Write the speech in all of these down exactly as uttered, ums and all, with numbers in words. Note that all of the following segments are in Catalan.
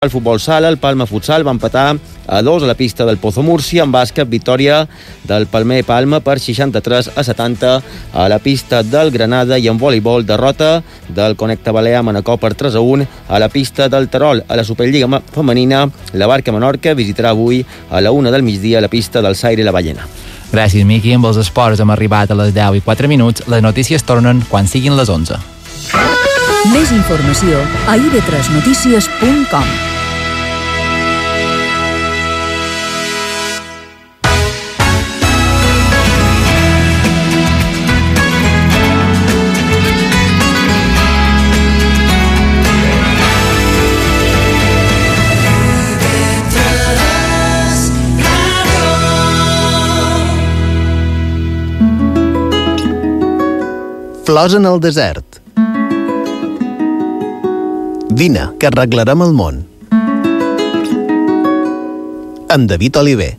El futbol sala, el Palma Futsal va empatar a dos a la pista del Pozo Múrcia. En bàsquet, victòria del Palmer Palma per seixanta-tres a setanta a la pista del Granada, i en voleibol, derrota del Connecta Balear Manacor per tres a un a la pista del Terol. A la Superliga femenina, la Barca Menorca visitarà avui a la una del migdia la pista del Saire i la Ballena. Gràcies, Miqui. Amb els esports hem arribat a les deu i quatre minuts. Les notícies tornen quan siguin les onze. Més informació a i be tres notícies punt com. Flors en el desert. Vine, que arreglarem el món. Amb David Oliver.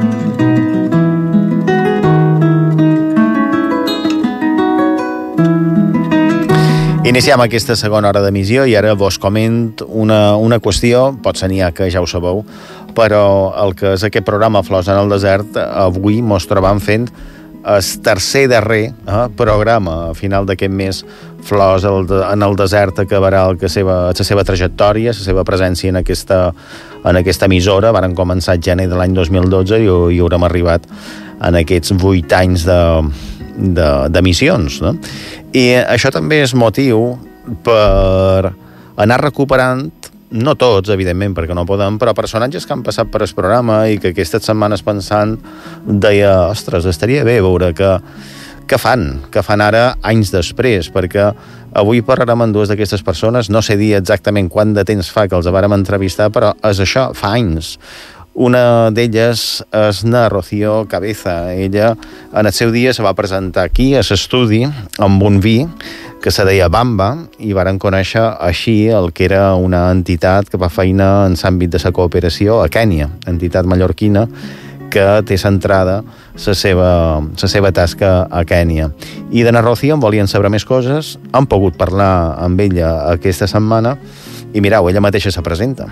Iniciem aquesta segona hora d'emissió i ara vos coment una, una qüestió, potser n'hi ha que ja ho sabeu, però el que és aquest programa Flors en el desert, avui mos trobam fent el tercer darrer eh, programa a final d'aquest mes. Flors en el desert acabarà el que seva, la seva trajectòria, la seva presència en aquesta, en aquesta emissora. Varen començar a gener de l'any dos mil dotze i, i haurem arribat en aquests vuit anys de, de, d'emissions, no? I això també és motiu per anar recuperant, no tots, evidentment, perquè no podem, però personatges que han passat per el programa i que aquestes setmanes pensant deia, ostres, estaria bé veure que, que fan, que fan ara anys després, perquè avui parlarem amb dues d'aquestes persones, no sé dir exactament quant de temps fa que els vàrem entrevistar, però és això, fa anys. Una d'elles és na Rocío Cabeza. Ella en el seu dia se va presentar aquí a l'estudi amb un vi que se deia Bamba, i varen conèixer així el que era una entitat que fa feina en l'àmbit de la cooperació a Kènia, entitat mallorquina que té centrada la seva, la seva tasca a Kènia. I de na Rocío en volien saber més coses, han pogut parlar amb ella aquesta setmana i mireu, ella mateixa se presenta.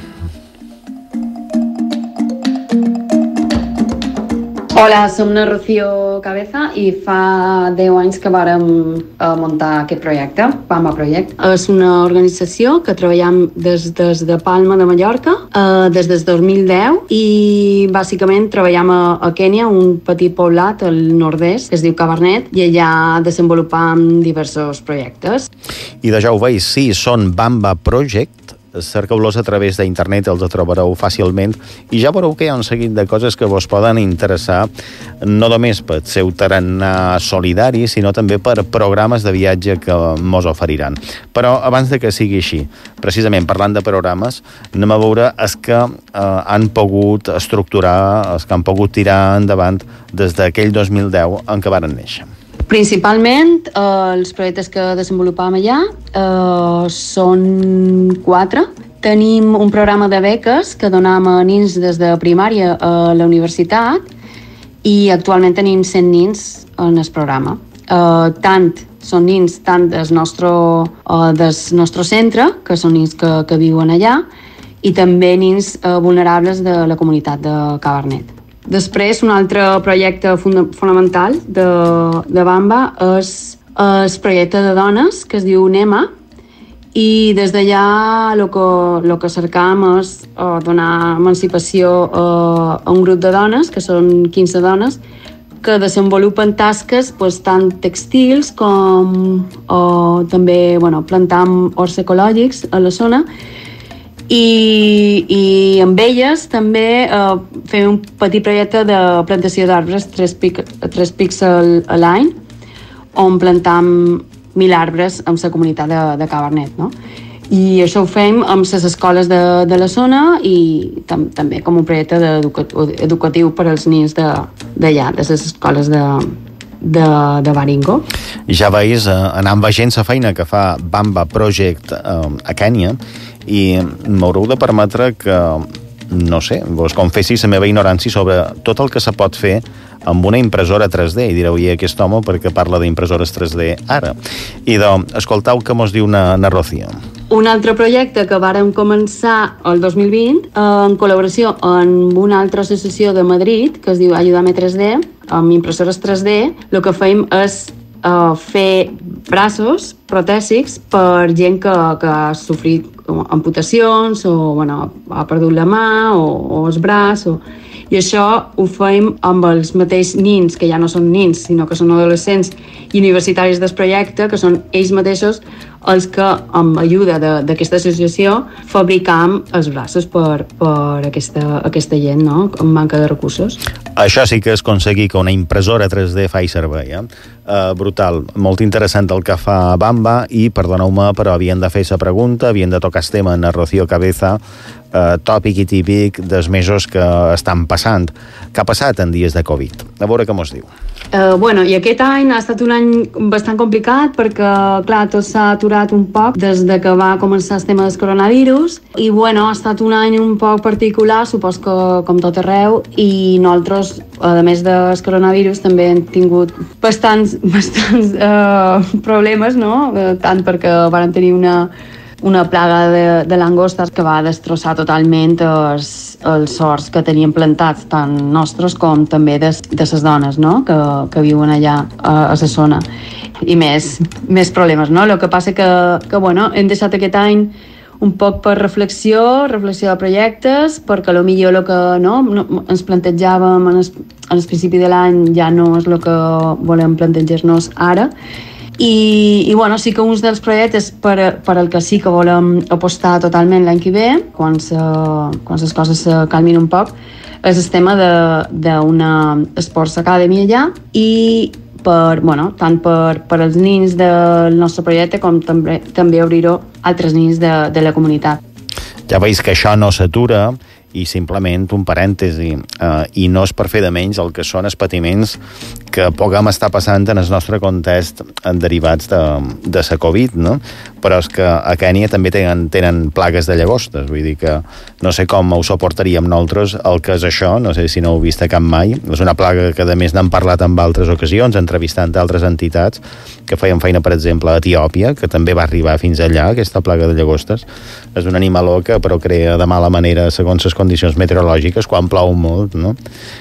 Hola, som na Rocío Cabeza i fa deu anys que vàrem eh, muntar aquest projecte, Bamba Project. És una organització que treballem des, des de Palma de Mallorca, eh, des del dos mil deu, i bàsicament treballem a, a Kènia, un petit poblat al nord-est que es diu Cabernet, i allà desenvolupam diversos projectes. I de ja ho veus, sí, són Bamba Project. Cerqueu-los a través d'internet, els trobareu fàcilment i ja veureu que hi ha un seguit de coses que vos poden interessar, no només pel seu tarannà solidari, sinó també per programes de viatge que mos oferiran. Però abans de que sigui així, precisament parlant de programes, anem a veure els que eh, han pogut estructurar, els que han pogut tirar endavant des d'aquell dos mil deu en què varen néixer. Principalment, eh, els projectes que desenvolupam allà eh, són quatre. Tenim un programa de beques que donem a nins des de primària a la universitat i actualment tenim cent nins en el programa. Eh, tant són nins tant del nostre, eh, del nostre centre, que són nins que, que viuen allà, i també nins eh, vulnerables de la comunitat de Cabernet. Després, un altre projecte funda- fonamental de, de Bamba és el projecte de dones, que es diu NEMA, i des d'allà el que, el que cercam és uh, donar emancipació uh, a un grup de dones, que són quinze dones, que desenvolupen tasques pues, tant textils com uh, també bueno, plantar horts ecològics a la zona. I, i amb elles també eh, fem un petit projecte de plantació d'arbres tres, pic, tres pics a l'any, on plantam mil arbres amb la comunitat de, de Cabernet, no? I això ho fem amb les escoles de, de la zona i tam, també com un projecte educatiu per als nens d'allà, de, de les escoles de, de, de Baringo. Ja veus, eh, anant veient la feina que fa Bamba Project eh, a Kènia, i m'haureu de permetre que, no sé, vos confessi la meva ignorància sobre tot el que se pot fer amb una impressora tres D, i direu, i aquest home perquè parla d'impressores tres D ara? I doncs, escoltau què mos diu na, na Rocío. un altre projecte que vàrem començar el dos mil vint en col·laboració amb una altra associació de Madrid que es diu Ayúdame tres D, amb impressores tres D. El que fèiem és uh, fer braços protèsics per gent que, que ha sofrit amputacions o bueno, ha perdut la mà o, o el braç o... i això ho fem amb els mateixos nins, que ja no són nins, sinó que són adolescents i universitaris del projecte, que són ells mateixos els que, amb ajuda d'aquesta associació, fabricam els braços per, per aquesta, aquesta gent, no?, amb manca de recursos. Això sí que és aconseguir que una impressora tres D faci servei, eh? Uh, brutal. Molt interessant el que fa Bamba i, perdoneu-me, però havien de fer la pregunta, havien de tocar el tema en Rocío Cabeza, uh, tòpic i típic dels mesos que estan passant. Què ha passat en dies de Covid? A veure què mos diu. Uh, bueno, i aquest any ha estat un any bastant complicat perquè, clar, tot s'ha aturat un poc des de que va començar el tema del coronavirus i, bueno, ha estat un any un poc particular, supos que com tot arreu, i nosaltres, a més del coronavirus, també hem tingut bastants, bastants uh, problemes, no? Uh, tant perquè van tenir una una plaga de, de langostes que va destrossar totalment els, els horts que teníem plantats, tant nostres com també de, de les dones, no?, que, que viuen allà a, a la zona. I més, més problemes, no? El que passa que, que bueno, hem deixat aquest any un poc per reflexió, reflexió de projectes, perquè potser el que no, no, ens plantejàvem en el, en el principi de l'any ja no és el que volem plantejar-nos ara. I, i bueno, sí que uns dels projectes per, per al que sí que volem apostar totalment l'any que ve, quan, se, quan les coses se calmin un poc, és el tema d'una Sports Academy allà i per, bueno, tant per, per als nins del nostre projecte com també, també obrir-ho a altres nins de, de la comunitat. Ja veus que això no s'atura i simplement un parèntesi, eh, i no és per fer de menys el que són els patiments que puguem estar passant en el nostre context derivats de, de la Covid, no? Però és que a Kènia també tenen, tenen plagues de llagostes, vull dir que no sé com ho suportaríem nosaltres el que és això, no sé si no ho heu vist cap mai, és una plaga que a més n'han parlat en altres ocasions, entrevistant altres entitats que feien feina, per exemple, a Etiòpia, que també va arribar fins allà, aquesta plaga de llagostes. És un animaló que però crea de mala manera segons les condicions meteorològiques quan plou molt, no?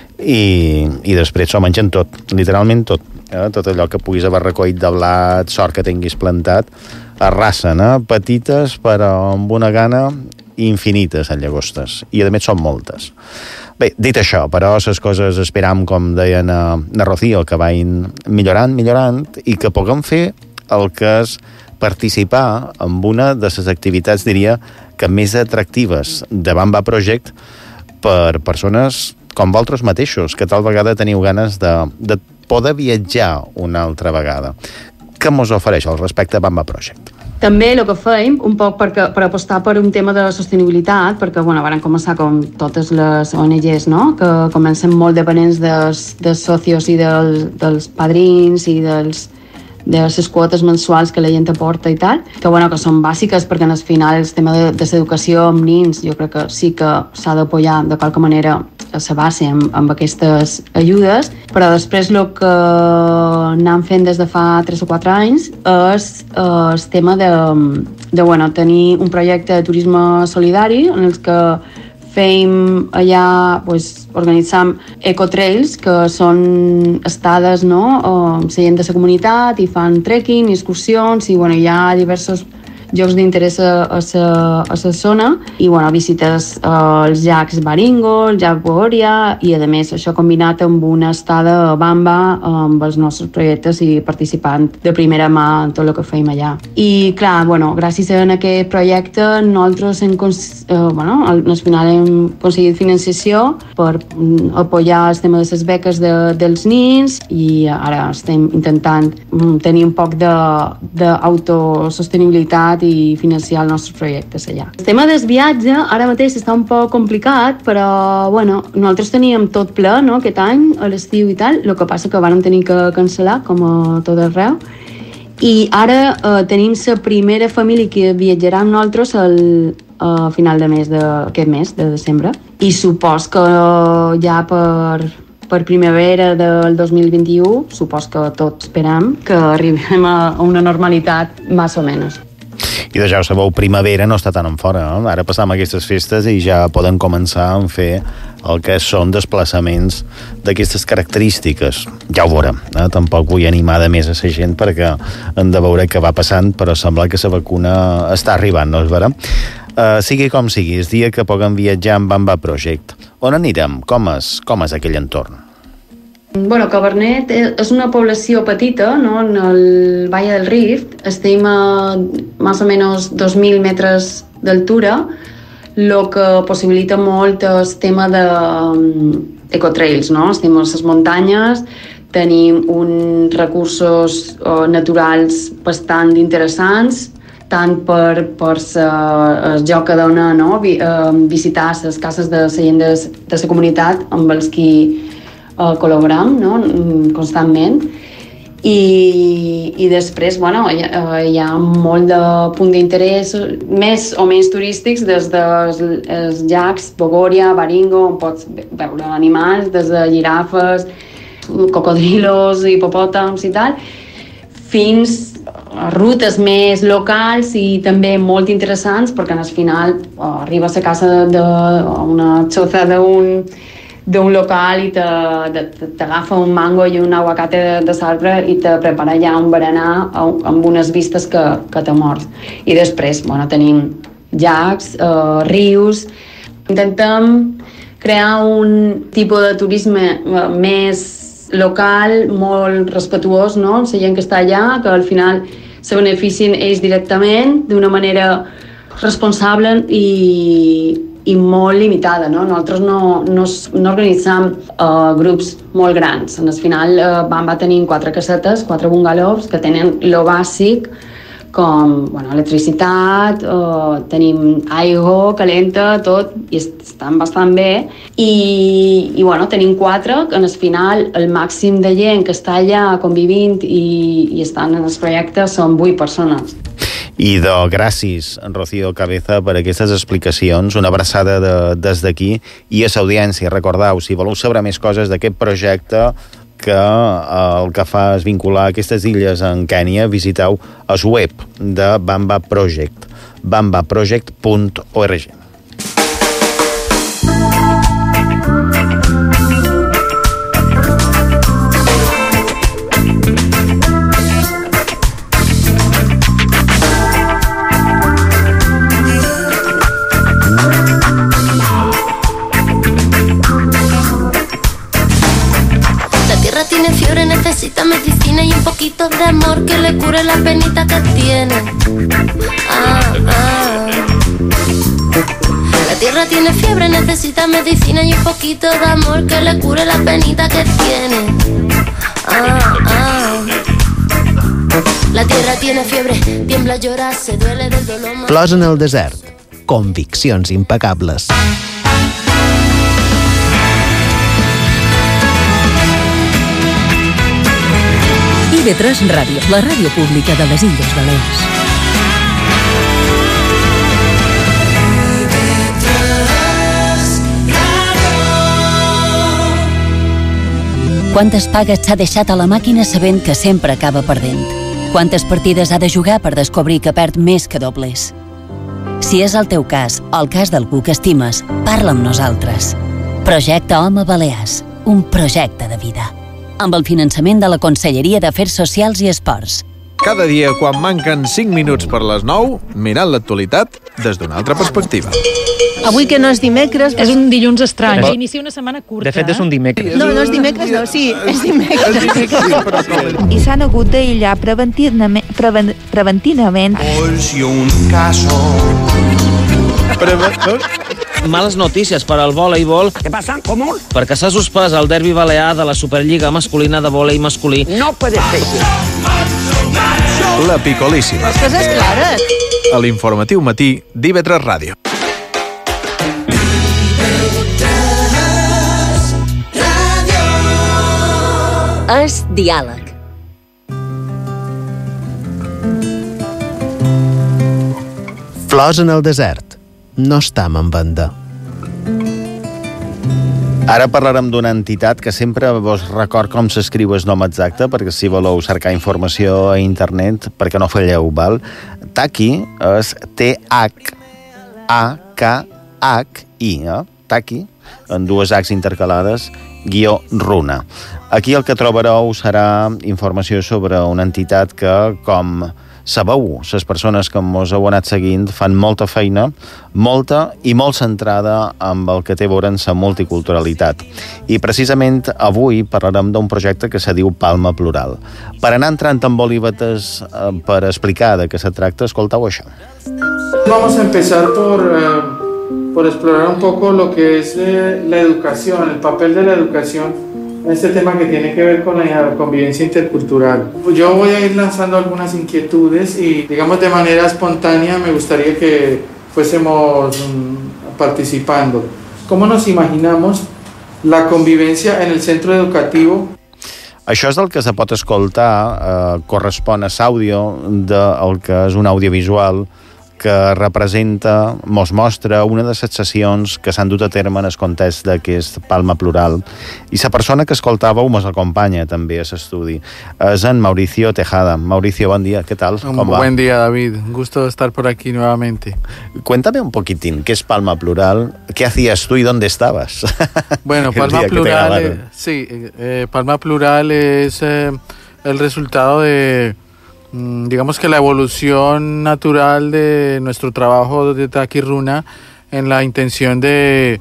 I, i després s'ho mengen tot, literalment tot. Eh? Tot allò que puguis haver recollit de blat, sort que tinguis plantat, arrasen, eh? Petites però amb una gana infinites en llagostes, i a més són moltes. Bé, dit això, però les coses esperam, com deien a, a Rocío, que vagin millorant, millorant, i que puguem fer el que és participar en una de les activitats, diria, que més atractives de Bamba Project per persones com vosaltres mateixos, que tal vegada teniu ganes de, de poder viatjar una altra vegada. Què mos ofereix al respecte a Bamba Project? També el que fèiem, un poc per, per apostar per un tema de sostenibilitat, perquè bueno, van començar com totes les O N Ges, no?, que comencen molt dependents dels, dels socios i del, dels padrins i dels de les quotes mensuals que la gent aporta i tal, que, bueno, que són bàsiques perquè al final el tema de, de l'educació amb nins jo crec que sí que s'ha d'apoyar de qualque manera a la base amb, amb aquestes ajudes, però després el que anem fent des de fa tres o quatre anys és eh, el tema de, de bueno, tenir un projecte de turisme solidari en el que fèiem allà, pues, organitzam ecotrails, que són estades, no?, amb la gent de la comunitat i fan trekking, excursions, i bueno, hi ha diversos llocs d'interès a, a, la, a la zona i bueno, visites eh, els llacs Baringo, el llac Bogoria i a més això combinat amb una estada a Bamba amb els nostres projectes i participant de primera mà en tot el que fèiem allà. I clar, bueno, gràcies a aquest projecte nosaltres hem, eh, bueno, al final hem aconseguit financiació per mm, apoyar el tema de les beques de, dels nins i ara estem intentant mm, tenir un poc d'autosostenibilitat i financiar els nostres projectes allà. El tema del viatge ara mateix està un poc complicat, però bueno, nosaltres teníem tot ple, no?, aquest any, a l'estiu i tal, el que passa que vam tenir que cancel·lar, com a tot arreu, i ara eh, tenim la primera família que viatjarà amb nosaltres al, a final de mes d'aquest mes, de desembre, i supos que ja per per primavera del dos mil vint-i-u, supos que tots esperam que arribem a una normalitat més o menys. I de ja ho sabeu, primavera no està tan en fora, no? Ara passam aquestes festes i ja poden començar a fer el que són desplaçaments d'aquestes característiques. Ja ho veurem, eh? Tampoc vull animar de més a la gent perquè hem de veure què va passant, però sembla que la vacuna està arribant, no és vera? Uh, sigui com sigui, és dia que puguem viatjar amb Bamba Project. On anirem? Com és, com és aquell entorn? Bueno, Cabernet és una població petita, no? En el Valle del Rift. Estem a més o menys dos mil metres d'altura, el que possibilita molt el tema d'ecotrails, no? Estem a les muntanyes, tenim uns recursos uh, naturals bastant interessants, tant per, per sa, el joc que dona, no? Vi, uh, visitar les cases de la gent de, de la comunitat amb els qui Uh, col·laboram, no? Constantment, i, i després bueno, hi, uh, hi ha molt de punt d'interès més o menys turístics, des dels els llacs Bogoria, Baringo, on pots veure animals, des de girafes, cocodrilos, hipopòtams i tal, fins a rutes més locals i també molt interessants, perquè al final uh, arribes a casa d'una xoza d'un d'un local i t'agafa un mango i un aguacate de, de l'arbre i te prepara ja un berenar amb unes vistes que, que te mors. I després, bueno, tenim llacs, eh, rius. Intentem crear un tipus de turisme més local, molt respetuós, no? La gent que està allà, que al final se beneficien ells directament d'una manera responsable i i molt limitada, no? Nosaltres no, no, no organitzam uh, grups molt grans. En el final uh, vam va tenir quatre casetes, quatre bungalows que tenen lo bàsic com bueno, electricitat, uh, tenim aigua calenta, tot, i estan bastant bé. I, i bueno, tenim quatre, que en el final el màxim de gent que està allà convivint i, i estan en els projectes són vuit persones. I de gràcies, Rocío Cabeza, per aquestes explicacions. Una abraçada de, des d'aquí i a l'audiència. Recordeu, si voleu saber més coses d'aquest projecte, que el que fa és vincular aquestes illes en Kènia, visiteu el web de Bamba Project, bamba project punt org. Necesita medicina y un poquito de amor que le cure la penita que tiene. Ah, ah. La tierra tiene fiebre, necesita medicina y un poquito de amor que le cure la penita que tiene. Ah, ah. La tierra tiene fiebre, tiembla, llora, se duele del dolor. Flors en el desert. Conviccions impecables. I ve tres Ràdio, la ràdio pública de les Illes Balears. Quantes pagues s'ha deixat a la màquina sabent que sempre acaba perdent? Quantes partides ha de jugar per descobrir que perd més que dobles? Si és el teu cas, o el cas d'algú que estimes, parla amb nosaltres. Projecte Home Balears, un projecte de vida. Amb el finançament de la Conselleria d'Afers Socials i Esports. Cada dia, quan manquen cinc minuts per les nou, mirant l'actualitat des d'una altra perspectiva. Avui que no és dimecres... És un dilluns estrany. Però... Inicia una setmana curta. De fet, és un dimecres. No, no és dimecres, no, sí, és dimecres. I s'han hagut d'aïllar preventivament... Preven, preventivament... Preventivament... Males notícies per al voleibol. Què passa? ¿Cómo? Perquè s'ha suspès el derbi balear de la Superliga masculina de vòlei masculí. No puede ser. La picolíssima. Les coses clares. A l'informatiu matí d'I V tres Ràdio. És diàleg. Flors en el desert. No estam en venda. Ara parlarem d'una entitat que sempre vos record com s'escriu el nom exacte, perquè si voleu cercar informació a internet, perquè no falleu, val? Taki és T H A K H I, eh? Taki, en dues H's intercalades, guió Runa. Aquí el que trobareu serà informació sobre una entitat que, com sabeu, les persones que mos heu anat seguint fan molta feina, molta i molt centrada amb el que té a veure amb la multiculturalitat. I precisament avui parlarem d'un projecte que se diu Palma Plural. Per anar entrant en bolivetes eh, per explicar de què se tracta, escoltau això. Vamos a empezar por, uh, por explorar un poco lo que es eh, la educación, el papel de la educación en este tema que tiene que ver con la convivencia intercultural. Yo voy a ir lanzando algunas inquietudes y, digamos, de manera espontánea me gustaría que fuésemos um, participando. ¿Cómo nos imaginamos la convivencia en el centro educativo? Això és el que se pot escoltar, eh, correspon a l'àudio del que és un audiovisual que representa, mos mostra una de les sessions que s'han dut a terme en el context d'aquest Palma Plural. I la persona que escoltàveu mos acompanya també a l'estudi. És en Mauricio Tejada. Mauricio, bon dia, ¿qué tal? ¿Cómo va? Buen día, David. Un gusto estar por aquí nuevamente. Cuéntame un poquitín, ¿qué es Palma Plural? ¿Qué hacías tú y dónde estabas? Bueno, Palma Plural, eh, sí, eh, Palma Plural es eh, el resultado de, digamos que la evolución natural de nuestro trabajo de Taki Runa en la intención de,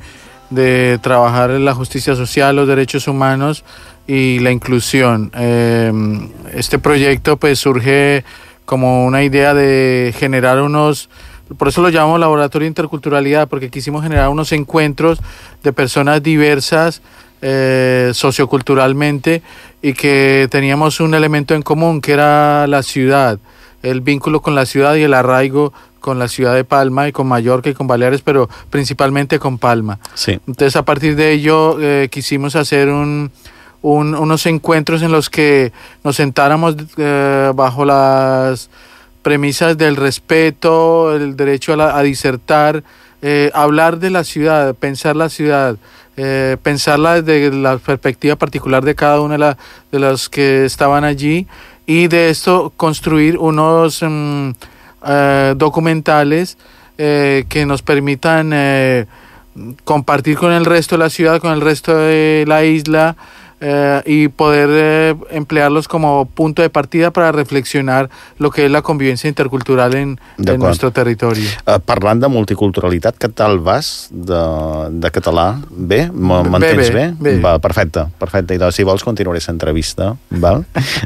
de trabajar en la justicia social, los derechos humanos y la inclusión. Eh, este proyecto pues surge como una idea de generar unos, por eso lo llamamos Laboratorio de Interculturalidad, porque quisimos generar unos encuentros de personas diversas Eh, socioculturalmente y que teníamos un elemento en común que era la ciudad, el vínculo con la ciudad y el arraigo con la ciudad de Palma y con Mallorca y con Baleares, pero principalmente con Palma. Sí. Entonces a partir de ello eh, quisimos hacer un, un, unos encuentros en los que nos sentáramos eh, bajo las premisas del respeto, el derecho a, la, a disertar, eh, hablar de la ciudad, pensar la ciudad, Eh, pensarla desde la perspectiva particular de cada uno de, la, de los que estaban allí y de esto construir unos um, eh, documentales eh, que nos permitan eh, compartir con el resto de la ciudad, con el resto de la isla eh, y poder eh, emplearlos como punto de partida para reflexionar lo que es la convivencia intercultural en, en nuestro territorio. Uh, parlant de multiculturalitat, què tal vas de, de català? Bé? M'entens bé? bé? Va, perfecte, perfecte. I doncs, si vols, continuaré l'entrevista, val?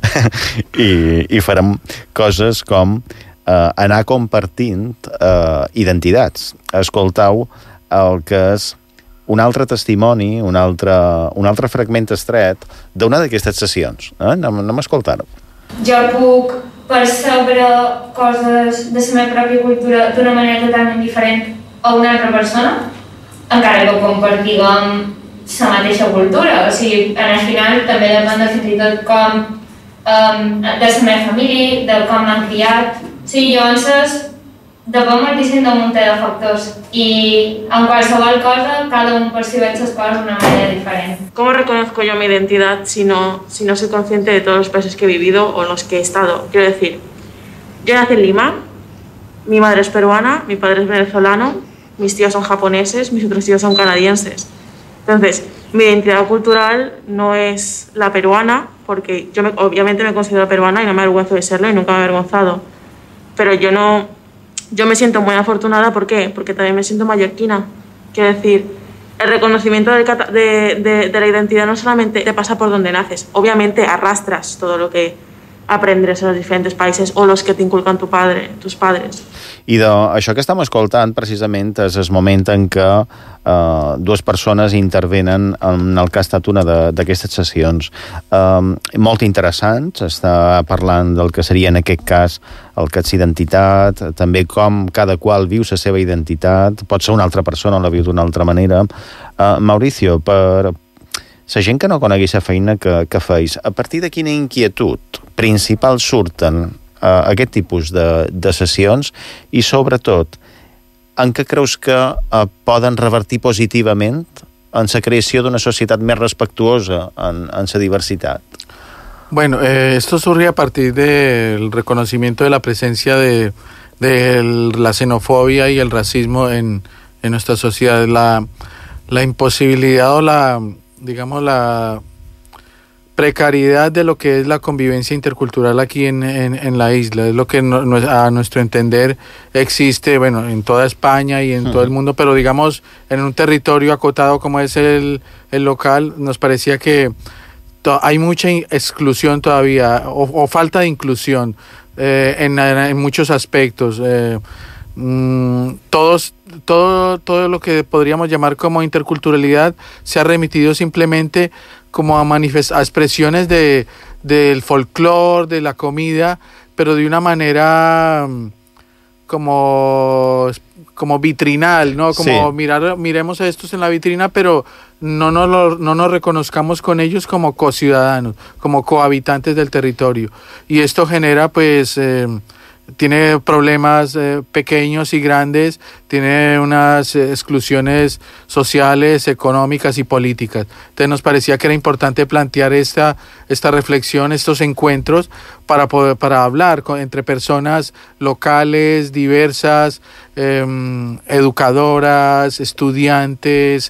I, I farem coses com uh, anar compartint uh, identitats. Escoltau el que és un altre testimoni, un altre, un altre fragment estret d'una d'aquestes sessions. Eh? Anem, anem a escoltar-ho. Jo puc percebre coses de la meva pròpia cultura d'una manera totalment diferent a una altra persona, encara que compartiguem la mateixa cultura. O sigui, en el final també depèn de fins i tot com um, de la meva família, de com m'han criat. O sigui, llavors depèn moltíssim d'un munt de factors i en qualsevol cosa cada un percibeix les coses d'una manera diferent. ¿Cómo reconozco yo mi identidad si no, si no soy consciente de todos los países que he vivido o en los que he estado? Quiero decir, yo nací en Lima, mi madre es peruana, mi padre es venezolano, mis tíos son japoneses, mis otros tíos son canadienses. Entonces, mi identidad cultural no es la peruana, porque yo me, obviamente me considero peruana y no me avergüenzo de serlo y nunca me he avergonzado. Pero yo no... Yo me siento muy afortunada, ¿por qué? Porque también me siento mallorquina. Quiero decir, el reconocimiento de, de, de, de la identidad no solamente te pasa por donde naces, obviamente arrastras todo lo que aprendes en los diferentes países o los que te inculcan tu padre, tus padres. I de, això que estem escoltant precisament és el moment en què eh, dues persones intervenen en el que ha estat una d'aquestes sessions. Eh, molt interessants, està parlant del que seria en aquest cas el que és identitat, també com cada qual viu la seva identitat, pot ser una altra persona o la viu d'una altra manera. Eh, Mauricio, per la gent que no conegui la feina que, que feis, a partir de quina inquietud principal surten Uh, aquest tipus de, de sessions i, sobretot, en què creus que uh, poden revertir positivament en la creació d'una societat més respectuosa en, en la diversitat? Bueno, eh, esto surge a partir del reconocimiento de la presencia de, de la xenofobia y el racismo en, en nuestra sociedad, la, la imposibilidad o la, digamos, la precariedad de lo que es la convivencia intercultural aquí en, en, en la isla. Es lo que no, no, a nuestro entender existe, bueno, en toda España y en uh-huh. todo el mundo, pero digamos en un territorio acotado como es el, el local, nos parecía que to- hay mucha exclusión todavía o, o falta de inclusión eh, en, en muchos aspectos. Eh, mm, todos, todo, todo lo que podríamos llamar como interculturalidad se ha remitido simplemente como a, manifest- a expresiones de, del folclore, de la comida, pero de una manera como, como vitrinal, ¿no? Como sí. mirar, miremos a estos en la vitrina, pero no nos, lo, no nos reconozcamos con ellos como co-ciudadanos, como cohabitantes del territorio. Y esto genera, pues, eh, tiene problemas eh, pequeños y grandes, tiene unas eh, exclusiones sociales, económicas y políticas. Entonces nos parecía que era importante plantear esta, esta reflexión, estos encuentros para poder, para hablar con, entre personas locales, diversas, eh, educadoras, estudiantes,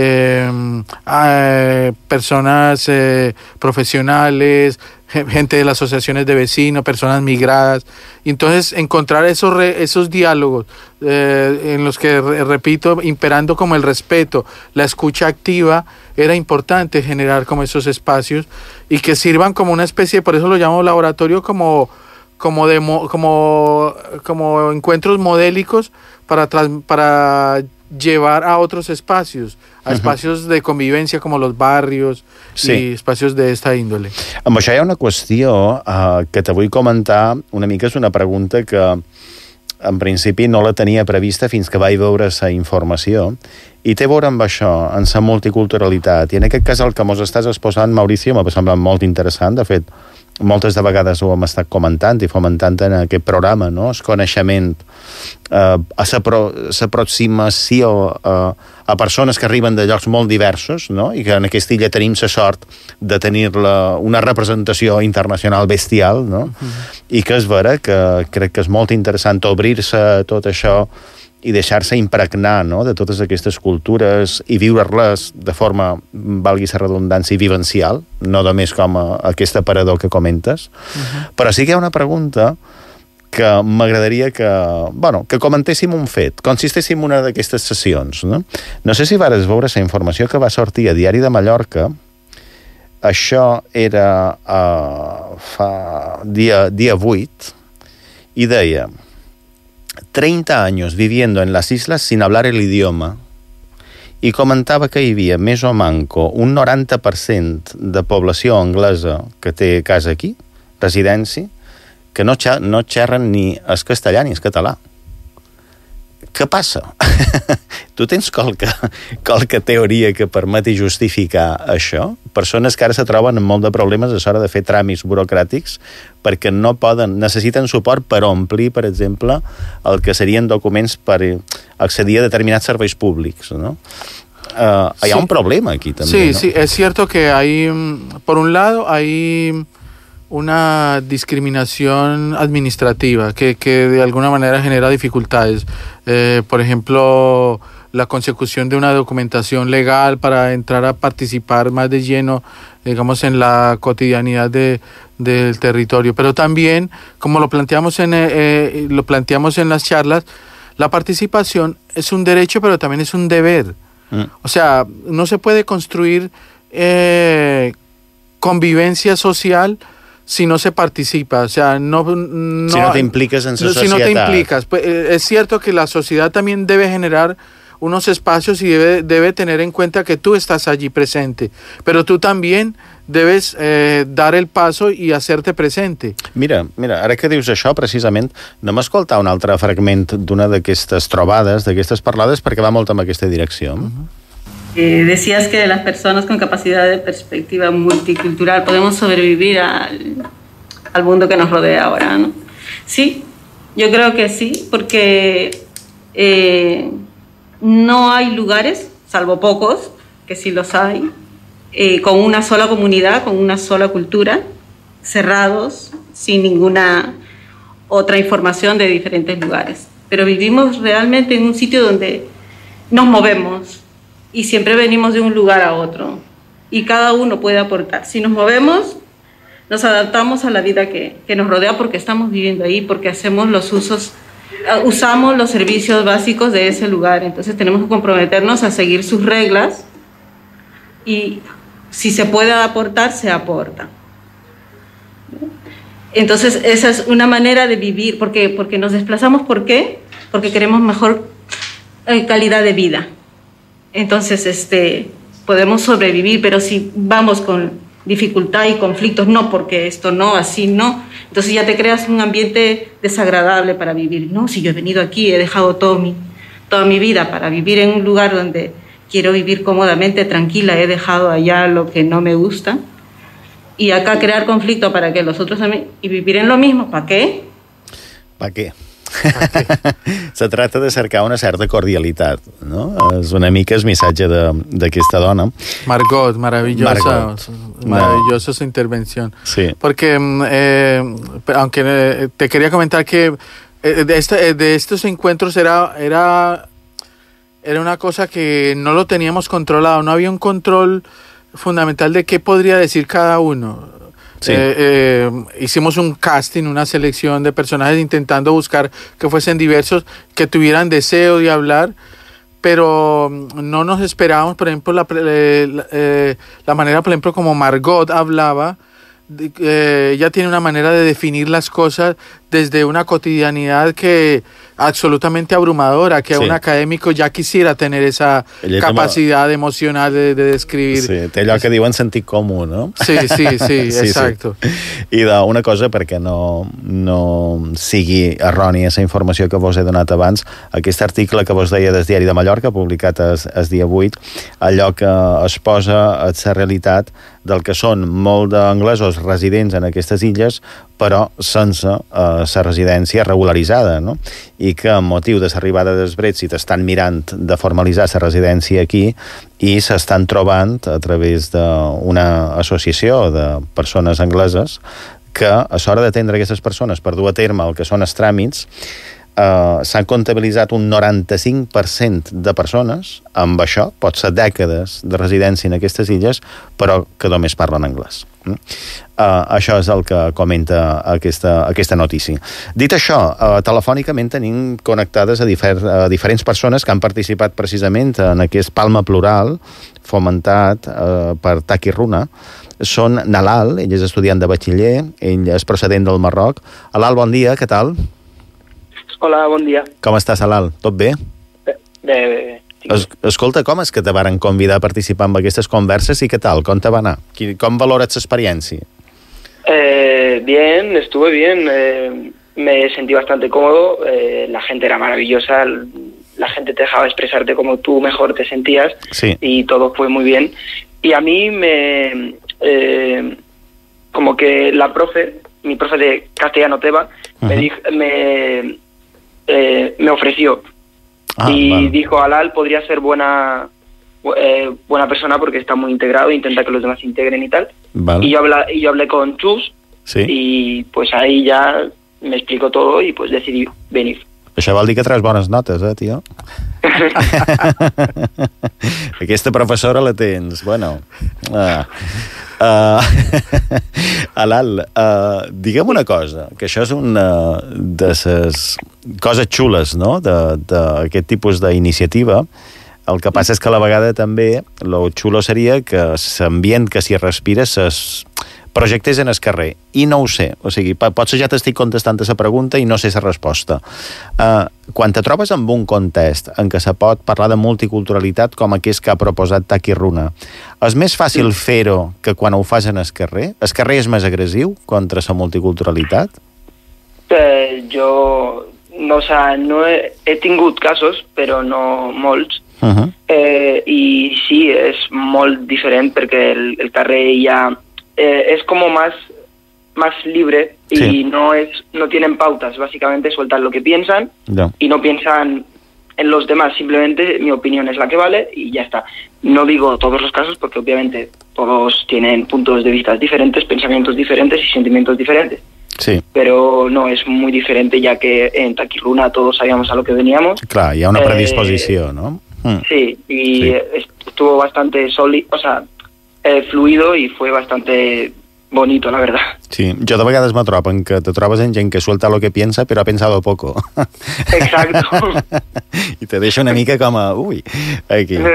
eh, eh, personas eh, profesionales, gente de las asociaciones de vecinos, personas migradas. Y entonces encontrar esos, re, esos diálogos eh, en los que, re, repito, imperando como el respeto, la escucha activa, era importante generar como esos espacios y que sirvan como una especie, por eso lo llamo laboratorio, como, como, de, como, como encuentros modélicos para, para llevar a otros espacios, a uh-huh. espacios de convivencia como los barrios sí. i espacios d'esta índole. Amb això hi ha una qüestió uh, que te vull comentar una mica, és una pregunta que en principi no la tenia prevista fins que vaig veure la informació i té a veure amb això, en la multiculturalitat, i en aquest cas el que mos estàs exposant, Mauricio, m'ha semblat molt interessant. De fet, moltes de vegades ho hem estat comentant i fomentant en aquest programa, no? El coneixement, eh, a l'aproximació eh, a persones que arriben de llocs molt diversos, no? I que en aquesta illa tenim la sort de tenir la, una representació internacional bestial, no? Uh-huh. I que és vera que crec que és molt interessant obrir-se a tot això i deixar-se impregnar, no?, de totes aquestes cultures i viure-les de forma, valgui la redundància, vivencial, no només com a, aquest aparador que comentes. Uh-huh. Però sí que hi ha una pregunta que m'agradaria que, bueno, que comentéssim un fet, consistéssim en una d'aquestes sessions, no? No sé si vares veure la informació que va sortir a Diari de Mallorca. Això era uh, fa dia, dia vuit, i deia: treinta años viviendo en las islas sin hablar el idioma, i comentava que hi havia més o manco un noranta per cent de població anglesa que té casa aquí, residència, que no, xa, no xerren ni el castellà ni el català. Què passa? Tu tens qualque, qualque teoria que permeti justificar això? Persones que ara se troben amb molt de problemes a l'hora de fer tràmits burocràtics perquè no poden, necessiten suport per omplir, per exemple, el que serien documents per accedir a determinats serveis públics, ¿no? Uh, sí. Hay un problema aquí también, Sí, ¿no? Sí, es cierto que hay, por un lado, hay una discriminación administrativa que, que de alguna manera genera dificultades. Eh, por ejemplo, la consecución de una documentación legal para entrar a participar más de lleno, digamos, en la cotidianidad de, del territorio. Pero también, como lo planteamos en, eh, lo planteamos en las charlas, la participación es un derecho, pero también es un deber. Mm. O sea, no se puede construir eh, convivencia social si no se participa, o sea, no, no... Si no te implicas en su no, sociedad. Si no te implicas. Pues, es cierto que la sociedad también debe generar unos espacios y debe, debe tener en cuenta que tú estás allí presente, pero tú también debes eh, dar el paso y hacerte presente. Mira, mira, ara que dius això, precisament, anem a escoltar un altre fragment d'una d'aquestes trobades, d'aquestes parlades, perquè va molt en aquesta direcció. Uh-huh. Eh, decías que las personas con capacidad de perspectiva multicultural podemos sobrevivir al, al mundo que nos rodea ahora, ¿no? Sí, yo creo que sí, porque eh, no hay lugares, salvo pocos, que sí los hay, eh, con una sola comunidad, con una sola cultura, cerrados, sin ninguna otra información de diferentes lugares. Pero vivimos realmente en un sitio donde nos movemos y siempre venimos de un lugar a otro y cada uno puede aportar. Si nos movemos, nos adaptamos a la vida que, que nos rodea porque estamos viviendo ahí, porque hacemos los usos, usamos los servicios básicos de ese lugar. Entonces tenemos que comprometernos a seguir sus reglas y si se puede aportar, se aporta. Entonces esa es una manera de vivir, porque, porque nos desplazamos, ¿por qué? Porque queremos mejor eh, calidad de vida. Entonces este, podemos sobrevivir, pero si vamos con dificultad y conflictos, no, porque esto no, así no, entonces ya te creas un ambiente desagradable para vivir. No, si yo he venido aquí, he dejado todo mi, toda mi vida para vivir en un lugar donde quiero vivir cómodamente, tranquila, he dejado allá lo que no me gusta. Y acá crear conflicto para que los otros también... I vivir en lo mismo, ¿para qué? ¿Para què? Se tracta de cercar una certa cordialitat, no? És una mica el missatge d'aquesta dona. Margot, maravillosa, Margot. maravillosa su intervención. Sí. Porque, eh, aunque eh, te quería comentar que eh, de, este, de estos encuentros era, era, era una cosa que no lo teníamos controlado, no había un control fundamental de qué podría decir cada uno. Sí. Eh, eh, hicimos un casting, una selección de personajes intentando buscar que fuesen diversos, que tuvieran deseo de hablar, pero no nos esperábamos, por ejemplo, la, la, eh, la manera, por ejemplo, como Margot hablaba. Eh, ella tiene una manera de definir las cosas desde una cotidianidad que absolutamente abrumadora, que sí. Un acadèmico ja quisiera tener esa ella capacidad toma... emocional de, de describir. Sí, té allò que diuen sentit comú, no? Sí, sí, sí, sí exacto. Sí. I d'una cosa, perquè no, no sigui errònia la informació que vos he donat abans, aquest article que vos deia del Diari de Mallorca, publicat el dia vuit, allò que es posa a la realitat del que són molt d'anglesos residents en aquestes illes, però sense eh, la residència regularitzada, no? I que amb motiu de l'arribada dels Brexit estan mirant de formalitzar la residència aquí i s'estan trobant a través d'una associació de persones angleses que a l'hora d'atendre aquestes persones per dur a terme el que són els tràmits Uh, s'han comptabilitzat un noranta-cinc per cent de persones amb això, pot ser dècades de residència en aquestes illes, però que només parlen anglès. Uh, això és el que comenta aquesta, aquesta notícia. Dit això, uh, telefònicament tenim connectades a, difer, a diferents persones que han participat precisament en aquest Palma Plural fomentat uh, per Taki Runa. Són Nalal, ell és estudiant de batxiller, ell és procedent del Marroc. Alal, bon dia, què tal? Hola, bon dia. Com estàs, Alal? Tot bé? Bé, bé, bé. Es, escolta, com és que te varen convidar a participar en aquestes converses i què tal? Com te va anar? Com valores l'experiència? Eh, bien, estuve bien. Eh, me sentí bastante cómodo. Eh, la gente era maravillosa. La gente te dejaba expresarte como tú mejor te sentías. Sí. Y todo fue muy bien. Y a mí me... Eh, como que la profe, mi profe de castellano Teba, uh-huh. me dijo... Me, Eh, me ofreció ah, y vale. dijo, Alal podría ser buena eh, buena persona porque está muy integrado e intenta que los demás se integren y tal. Vale. Y yo hablé, y yo hablé con Chus sí. y pues ahí ya me explicó todo y pues decidí venir. Això vol dir que traus bones notes, eh, tio? Aquesta professora la tens, bueno... Uh, uh, Alal, uh, digue'm una cosa, que això és una de les coses xules, no?, d'aquest tipus d'iniciativa. El que passa és que a la vegada també el xulo seria que l'ambient que s'hi respira ses projectes en el carrer, i no ho sé, o sigui, potser ja t'estic contestant a la pregunta i no sé la resposta. Uh, quan te trobes en un context en què se pot parlar de multiculturalitat com aquest que ha proposat Taki Runa, és més fàcil fer-ho que quan ho fas en el carrer? El carrer és més agressiu contra la multiculturalitat? Eh, jo no, o sea, no he, he tingut casos, però no molts. Uh-huh. eh, I sí, és molt diferent perquè el, el carrer ja... Eh, es como más, más libre y sí. no es no tienen pautas, básicamente sueltan lo que piensan no. y no piensan en los demás simplemente mi opinión es la que vale y ya está. No digo todos los casos porque obviamente todos tienen puntos de vista diferentes, pensamientos diferentes y sentimientos diferentes. Sí. Pero no, es muy diferente ya que en Taquirruna todos sabíamos a lo que veníamos. Clar, hi ha una Eh, predisposició, no? Mm. Sí, y Sí. estuvo bastante sólido, o sea, eh, fluido y fue bastante bonito, la verdad. Sí, jo de vegades me trobo en que te trobes en gent que suelta lo que piensa però ha pensado poco. Exacto. I te deixa una mica com a... Ui, aquí. uh,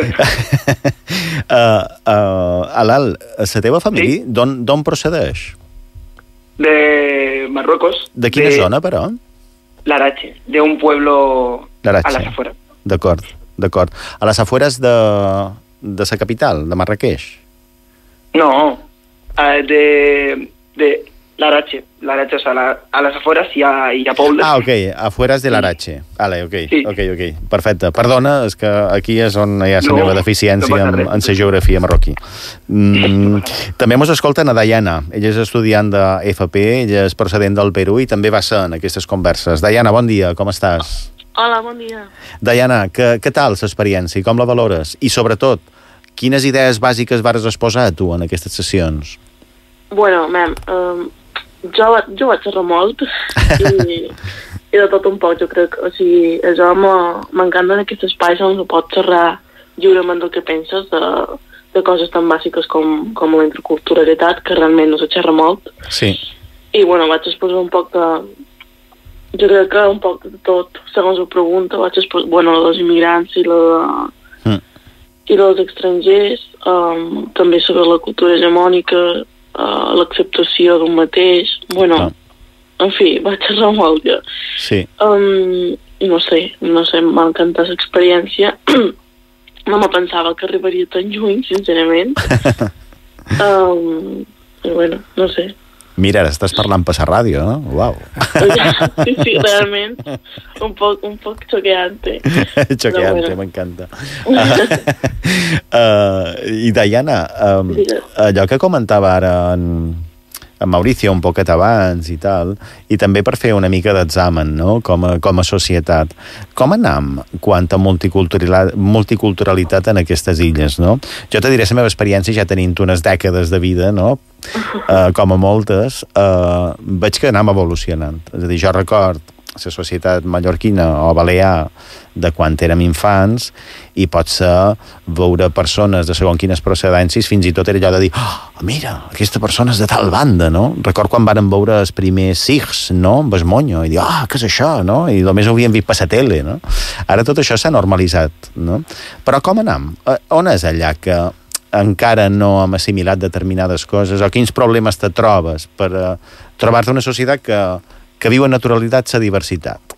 uh, Alal, la teva família, sí? d'on procedeix? De Marruecos. De quina de zona, però? Larache, de un pueblo Larache. a las afueras. D'acord, d'acord. A les afueres de, de la capital, de Marrakeix? No, eh, de, de Larache, Larache, o sea, la, a las afueras y a, y a Pobles. Ah, ok, afueres de Larache. Vale, ok, Sí. ok, ok. Perfecte. Perdona, és que aquí és on hi ha la No, meva deficiència no passa en, res. en la geografia marroquí. Mm, també mos escolta na Dayana. Ella és estudiant de F P, ella és procedent del Perú i també va ser en aquestes converses. Dayana, bon dia, com estàs? Hola, bon dia. Dayana, què, què tal l'experiència i com la valores? I sobretot, quines idees bàsiques vares exposar tu en aquestes sessions? Bueno, mem, um, jo, va- jo vaig xerrar molt i, i de tot un poc, jo crec. O sigui, això m'ha- m'encanten aquests espais on pots xerrar lliurement del que penses, de, de coses tan bàsiques com, com la interculturalitat, que realment no se xerra molt. Sí. I, bueno, vaig exposar un poc de... Jo crec que un poc de tot, segons la pregunta, vaig exposar, bueno, dels immigrants i la de... Mm. i dels estrangers, um, també sobre la cultura hegemònica, uh, l'acceptació d'un mateix, bueno, en fi, vaig xerrar molt jo. Sí. Um, I no sé, no sé, m'ha encantat l'experiència. No me pensava que arribaria tan lluny, sincerament. um, I bueno, no sé. Mira, ara estàs parlant per la ràdio, no? Uau. Sí, sí, realment, un poc, un poc xoqueante. Xoqueante, Però bueno. m'encanta. Uh, I Dayana, um, allò que comentava ara en, en Mauricio un poquet abans i tal, i també per fer una mica d'examen, no?, com a, com a societat. Com anam quant a multiculturalitat, multiculturalitat en aquestes illes, no? Jo te diré la meva experiència, ja tenint unes dècades de vida, no?, uh, com a moltes, uh, veig que anem evolucionant. És a dir, jo record la societat mallorquina o balear de quan érem infants i pot ser veure persones de segons quines procedències, fins i tot era allò de dir, oh, mira, aquesta persona és de tal banda, no? Record quan varen veure els primers Sikhs, no?, amb el monyo, i dir, ah, oh, què és això, no? I només ho havíem vist per la tele, no? Ara tot això s'ha normalitzat, no? Però com anam? On és allà que encara no hem assimilat determinades coses, o quins problemes te trobes per uh, trobar-te una societat que, que viu en naturalitat la diversitat?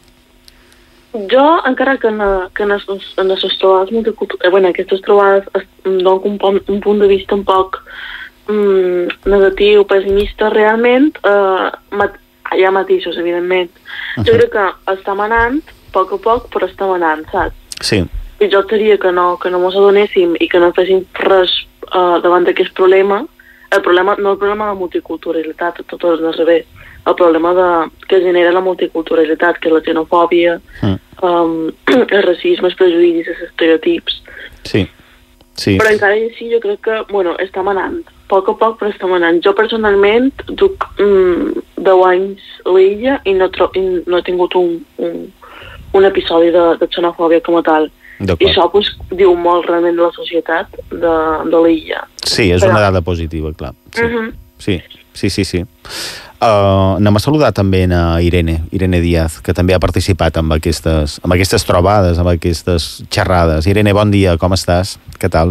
Jo, encara que en, que en, les, en les trobades multiculturals, bueno, aquestes trobades em donen un, pon- un punt de vista un poc mm, negatiu, pessimista, realment eh, mat, hi ha matisos, evidentment. Uh -huh. Jo crec que estem anant, a poc a poc, però estem anant, saps? Sí. I jo diria que no, que no mos adonéssim i que no féssim res uh, davant d'aquest problema. El problema, no el problema de la multiculturalitat, tot és al revés. El problema de, que genera la multiculturalitat, que és la xenofòbia, mm. um, el racisme, els prejudicis, els estereotips. Sí, sí. Però encara així jo crec que, bueno, estem anant. A poc a poc, però estem anant. Jo personalment duc mm, deu anys a l'illa i no, tro i no he tingut un, un, un episodi de, de xenofòbia com a tal. I això pues, diu molt realment de la societat de, de l'illa. Sí, és Però... una dada positiva, clar. Sí, uh -huh. sí, sí, sí. sí. Uh, anem a saludar també a Irene, Irene Díaz, que també ha participat en aquestes, en aquestes trobades, en aquestes xerrades. Irene, bon dia, com estàs? Què tal?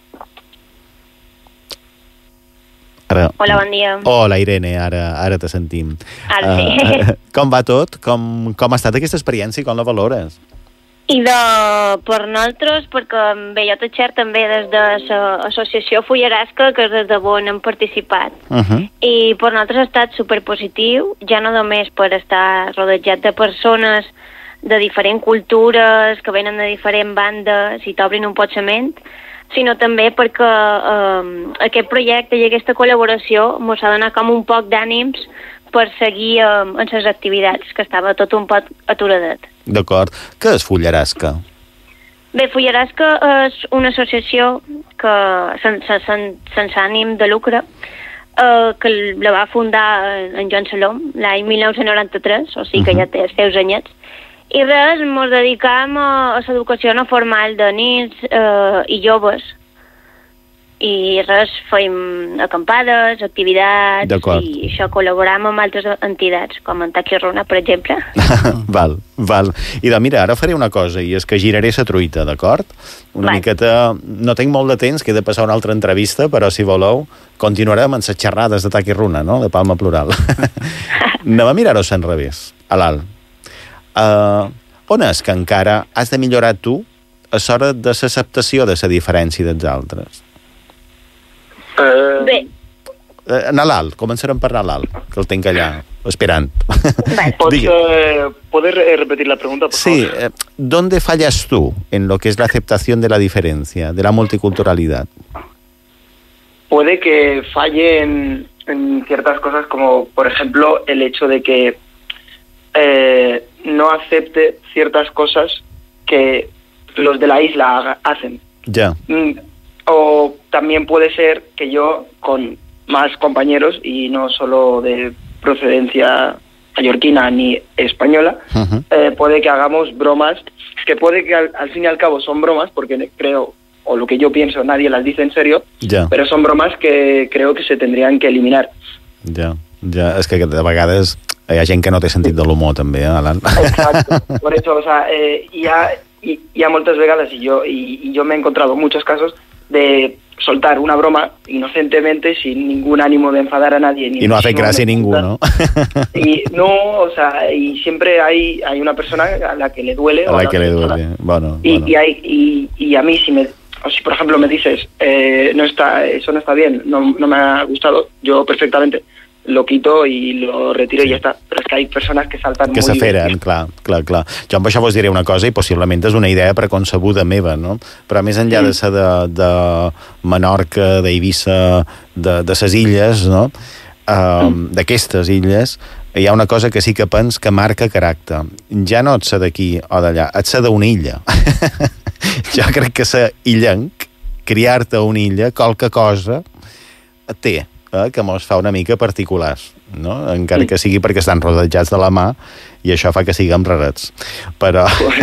Ara... Hola, bon dia. Hola, Irene, ara, ara te sentim. Ara sí. Uh, com va tot? Com, com ha estat aquesta experiència i com la valores? I de, per nosaltres, perquè bé, jo t'exer també des de l'associació Fullerasca, que és des de on hem participat. Uh -huh. I per nosaltres ha estat superpositiu, ja no només per estar rodejat de persones de diferents cultures, que venen de diferents bandes i t'obrin un pensament, sinó també perquè eh, aquest projecte i aquesta col·laboració ens ha donat com un poc d'ànims per seguir eh, en les activitats, que estava tot un poc aturadet. D'acord. Què és Fullerasca? Bé, Fullerasca és una associació que sense, sense ànim de lucre, eh, que la va fundar en Joan Salom l'any mil nou-cents noranta-tres, o sigui que uh-huh. ja té els seus anyets. I res, ens dedicam a, a l'educació no formal de nens eh, i joves. I res, fem acampades, activitats, i això col·laboram amb altres entitats, com en Taxi Runa, per exemple. Val, val. I de, mira, ara faré una cosa, i és que giraré la truita, d'acord? Una val. miqueta... No tinc molt de temps, que he de passar una altra entrevista, però si voleu, continuarem amb les xerrades de Taxi Runa, no?, de Palma Plural. Anem a mirar-ho en revés, a l'alt. Uh, on és que encara has de millorar tu a l'hora de l'acceptació de la diferència dels altres? Uh... Bé. Uh, Nalal, començarem per Nalal, que el tinc allà esperant. ¿Pots eh, poder repetir la pregunta, por sí, favor? Eh, ¿dónde fallas tú en lo que es la aceptación de la diferencia, de la multiculturalidad? Puede que falle en, en ciertas cosas, como por ejemplo el hecho de que eh, no acepte ciertas cosas que los de la isla haga, hacen. Ya. Mm. O también puede ser que yo, con más compañeros, y no solo de procedencia mallorquina ni española, uh-huh. eh, puede que hagamos bromas, que puede que al, al fin y al cabo son bromas, porque creo, o lo que yo pienso, nadie las dice en serio, ja. pero son bromas que creo que se tendrían que eliminar. Ja, ja, és que de vegades hi ha gent que no té sentit de l'humor, també, eh, Alan? Exacto, por eso, o sea, eh, hi ha, hi, hi ha moltes vegades, y yo, y, y yo me he encontrado muchos casos, de soltar una broma inocentemente sin ningún ánimo de enfadar a nadie. Ni y no hace gracia a ninguno. Y no, o sea, y siempre hay, hay una persona a la que le duele. A la, la que le duele, bueno. Y, bueno. Y, hay, y, y a mí, si, me, o si por ejemplo me dices, eh, no está, eso no está bien, no, no me ha gustado, yo perfectamente lo quito i lo retiro sí. i ja està. Però és que hi ha persones que salten que molt... Que s'aferen, clar, clar, clar. Jo amb això vos diré una cosa i possiblement és una idea preconcebuda meva, no? Però més enllà mm. de ser de, de Menorca, d'Eivissa, de, de ses illes, no? Uh, mm. D'aquestes illes, hi ha una cosa que sí que pens que marca caràcter. Ja no et ser d'aquí o d'allà, et ser d'una illa. Jo crec que ser illenc, criar-te a una illa, qualque cosa té, eh, que mos fa una mica particulars, no? Encara sí. que sigui perquè estan rodejats de la mà i això fa que siguem rarets. Però,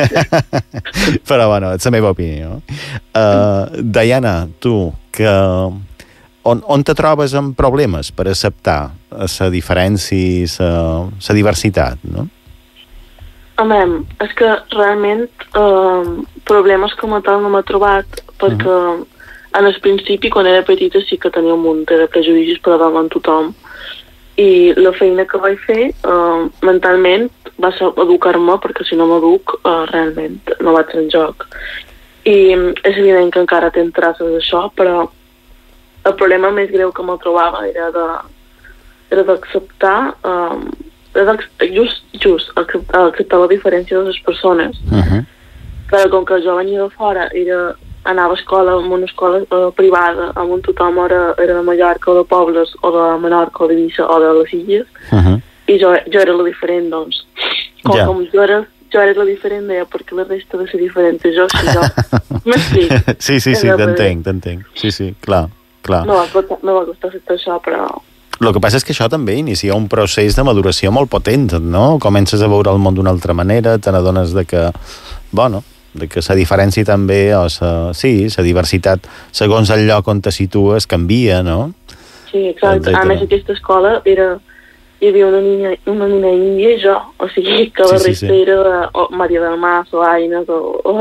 però bueno, és la meva opinió. Uh, Diana, tu, que on, on te trobes amb problemes per acceptar la diferència, la diversitat, no? Home, és que realment eh, problemes com a tal no m'he trobat, perquè uh-huh. en el principi, quan era petita, sí que tenia un munt de prejudicis per davant tothom, i la feina que vaig fer eh, mentalment va ser educar-me, perquè si no m'educ eh, realment no vaig en joc. I és evident que encara tenen traces d'això, però el problema més greu que me trobava era de era d'acceptar eh, era just, just acceptar, acceptar la diferència de les persones. Uh-huh. Però com que jo venia de fora, era, anava a escola, en una escola eh, privada, on tothom era, era de Mallorca o de Pobles, o de Menorca o d'Eivissa o de les Illes, uh-huh. i jo, jo era la diferent, doncs. Com, yeah. com jo era jo era la diferent, deia, perquè la resta de ser diferent és jo, si jo m'explico. Sí, sí, sí, t'entenc, t'entenc. Sí, sí, clar, clar. No va costar, no va costar fer això, però... El que passa és que això també inicia un procés de maduració molt potent, no? Comences a veure el món d'una altra manera, te n'adones de que, bueno, de que la diferència també, o sa, sí, la diversitat, segons el lloc on te situes, canvia, no? Sí, exacte. A més, aquesta escola era... Hi havia una nina, una nina índia i jo, o sigui que la sí, sí, resta sí. era de oh, Maria del Mas o Aines o... o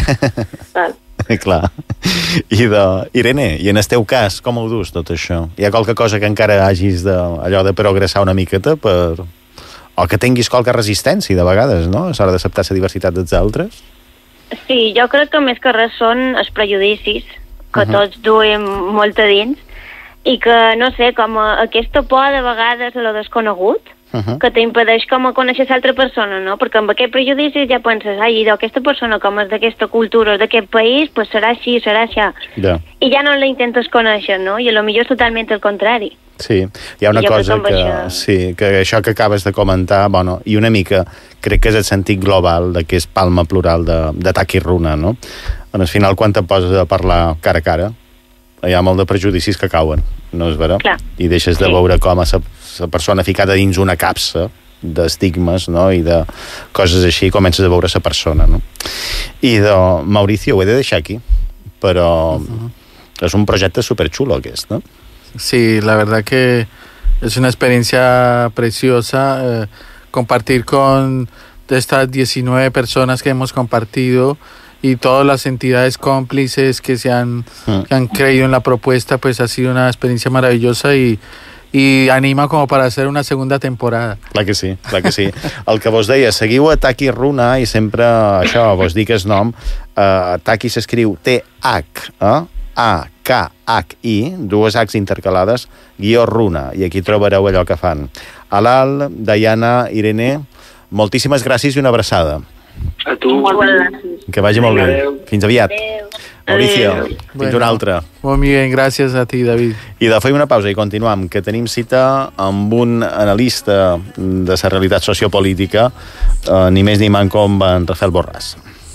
Clar. I de... Irene, i en el teu cas, com ho dus tot això? Hi ha qualque cosa que encara hagis de, allò de progressar una miqueta per... o que tinguis qualque resistència de vegades, no? A l'hora d'acceptar la diversitat dels altres? Sí, jo crec que més que res són els prejudicis que uh-huh. tots duem molt a dins i que, no sé, com a, aquesta por de vegades a lo desconegut uh-huh. que t'impedeix com a conèixer l'altra persona, no? Perquè amb aquest prejudici ja penses, ai, aquesta persona com és d'aquesta cultura, d'aquest país, pues serà així, serà això. Yeah. I ja no la intentes conèixer, no? I a lo millor és totalment el contrari. Sí, hi ha una cosa que, sí, que això que acabes de comentar, bueno, i una mica crec que és el sentit global de que és palma plural de, de Taki Runa, no? En el final, quan te poses a parlar cara a cara, hi ha molt de prejudicis que cauen, no és vera? Clar. I deixes de veure com a la persona ficada dins una capsa d'estigmes, no?, i de coses així, comences a veure la persona, no? I de Mauricio, ho he de deixar aquí, però uh-huh. és un projecte superchulo aquest, no? Sí, la verdad que es una experiencia preciosa eh, compartir con estas diecinueve personas que hemos compartido y todas las entidades cómplices que se han, uh-huh. que han creído en la propuesta, pues ha sido una experiencia maravillosa y i anima com per a fer una segunda temporada. Clar que sí, clar que sí. El que vos deia, seguiu a Taki Runa i sempre, això, vos dic el nom, uh, Taki s'escriu T H, eh? A K H I, dues Hs intercalades, guió Runa, i aquí trobareu allò que fan. Alal, Diana, Irene, moltíssimes gràcies i una abraçada. A tu. Que vagi molt bé. Fins aviat. Mauricio, fins bueno, una altra. Molt bé, gràcies a ti, David. I de fer una pausa i continuam, que tenim cita amb un analista de la realitat sociopolítica, eh, ni més ni menys com en Rafael Borràs.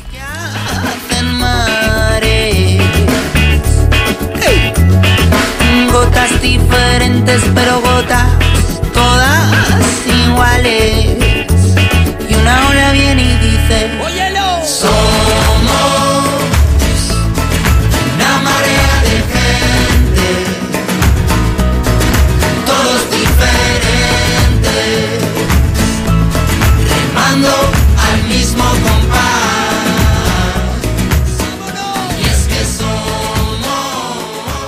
Gotas diferentes, pero gotas todas iguales. Y una ola viene y dice: óyelo. Somos una marea de gente, todos diferentes, remando al mismo compás. Y es que somos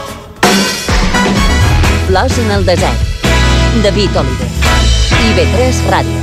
Flors en el desert. David Oliver. I B tres Ràdio.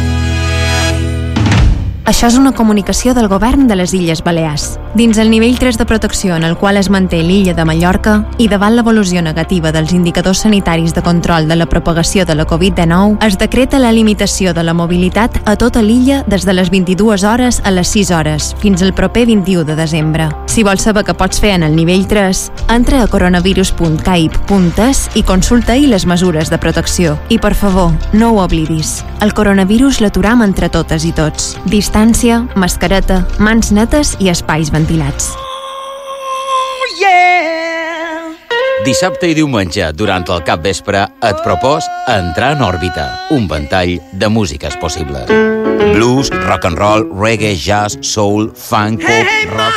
Això és una comunicació del govern de les Illes Balears. Dins el nivell tres de protecció en el qual es manté l'illa de Mallorca i davant l'evolució negativa dels indicadors sanitaris de control de la propagació de la covid dinou, es decreta la limitació de la mobilitat a tota l'illa des de les vint-i-dues hores a les sis hores, fins al proper vint-i-u de desembre. Si vols saber què pots fer en el nivell tres, entra a coronavirus punt caib punt es i consulta-hi les mesures de protecció. I, per favor, no ho oblidis. El coronavirus l'aturam entre totes i tots. Distància, mascareta, mans netes i espais ventilats. Dissabte i diumenge, durant el capvespre, et propos entrar en òrbita, un ventall de músiques possibles. Blues, rock and roll, reggae, jazz, soul, funk, pop, rock...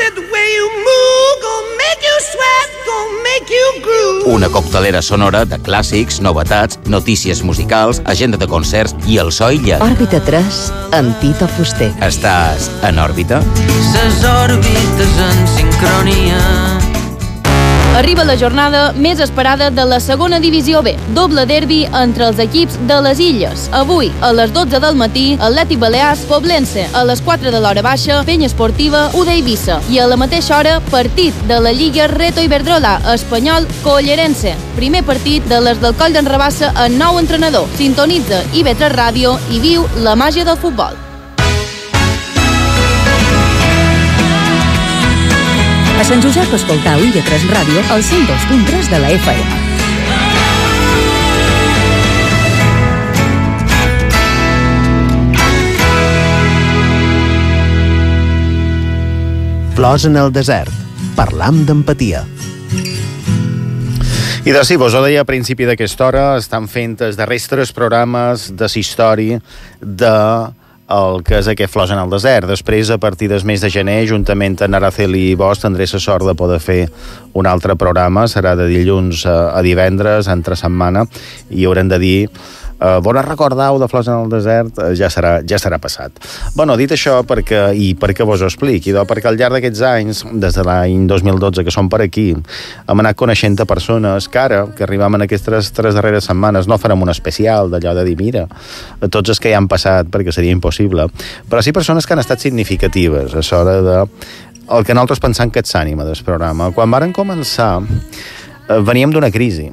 Una coctelera sonora de clàssics, novetats, notícies musicals, agenda de concerts i el so aïllat. Òrbita tres, amb Tito Fuster. Estàs en òrbita? Ses òrbites en sincronia. Arriba la jornada més esperada de la segona divisió B. Doble derbi entre els equips de les Illes. Avui, a les dotze del matí, Atlètic Balears Poblense. A les quatre de l'hora baixa, Penya Esportiva U D Eivissa. I a la mateixa hora, partit de la Lliga Reto Iberdrola, Espanyol Collerense. Primer partit de les del Coll d'en Rabassa amb nou entrenador. Sintonitza I B tres Ràdio i viu la màgia del futbol. A Sant Josep escoltau I B tres Ràdio al cent dos punt tres de la F M. Flors en el desert. Parlam d'empatia. I de sí, vos ho deia a principi d'aquesta hora, estan fent els darrers tres programes de la història de el que és aquest Flors en el desert. Després, a partir del mes de gener, juntament amb Araceli i vos, tindré la sort de poder fer un altre programa. Serà de dilluns a divendres, entre setmana, i haurem de dir Uh, vos recordeu de Flors en el desert? Uh, ja, serà, ja serà passat. Bueno, dit això, perquè, i perquè vos ho expliqui, perquè al llarg d'aquests anys, des de l'any dos mil dotze que som per aquí, hem anat coneixent a persones que ara, que arribem en aquestes tres darreres setmanes, no farem un especial d'allò de dir, mira, tots els que hi han passat, perquè seria impossible, però sí persones que han estat significatives a l'hora de el que nosaltres pensam que és l'ànima del programa. Quan varen començar, veníem d'una crisi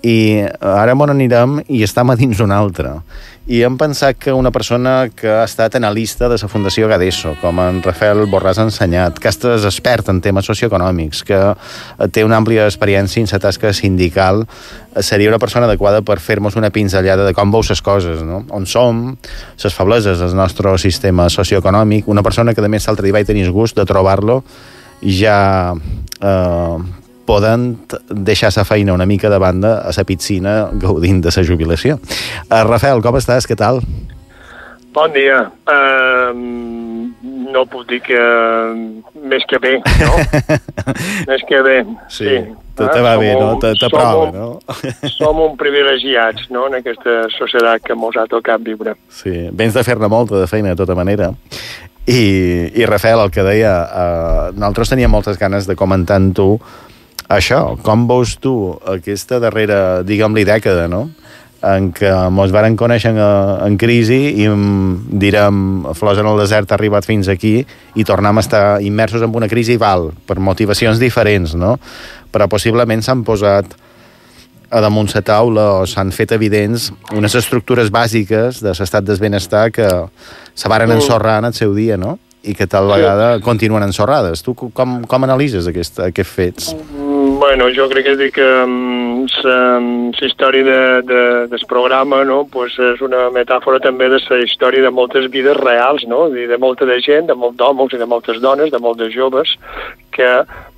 i ara m'on anirem i estem a dins un altre. I hem pensat que una persona que ha estat analista de la Fundació Gadeso, com en Rafael Borràs ha ensenyat, que és expert en temes socioeconòmics, que té una àmplia experiència en la tasca sindical, seria una persona adequada per fer-nos una pinzellada de com veus les coses, no? On som, les febleses del nostre sistema socioeconòmic, una persona que a més l'altre dia vaig tenir el gust de trobar-lo ja eh, podent deixar la feina una mica de banda a la piscina gaudint de la jubilació. Uh, Rafael, com estàs? Què tal? Bon dia. Uh, no puc dir que més que bé, no? Més que bé, sí. sí. Tot te va bé, no? T'aprova, no? Som un privilegiats, no?, en aquesta societat que mos ha tocat viure. Sí, vens de fer-ne molta de feina, de tota manera. I, i Rafael, el que deia, uh, nosaltres teníem moltes ganes de comentar amb tu això, com veus tu aquesta darrera, diguem-li, dècada, no?, en què ens varen conèixer en, en crisi i, direm, Flors en el desert ha arribat fins aquí i tornem a estar immersos en una crisi, val, per motivacions diferents, no?, però possiblement s'han posat a damunt la taula o s'han fet evidents unes estructures bàsiques de l'estat del benestar que se varen ensorrar en el seu dia, no?, i que tal vegada continuen ensorrades. Tu com, com analitzes aquest, aquests fets? Bueno, jo crec que que la història de, de, del programa, no, pues és una metàfora també de la història de moltes vides reals, no, i de molta de gent, de molts d'homes i de moltes dones, de molts de joves, que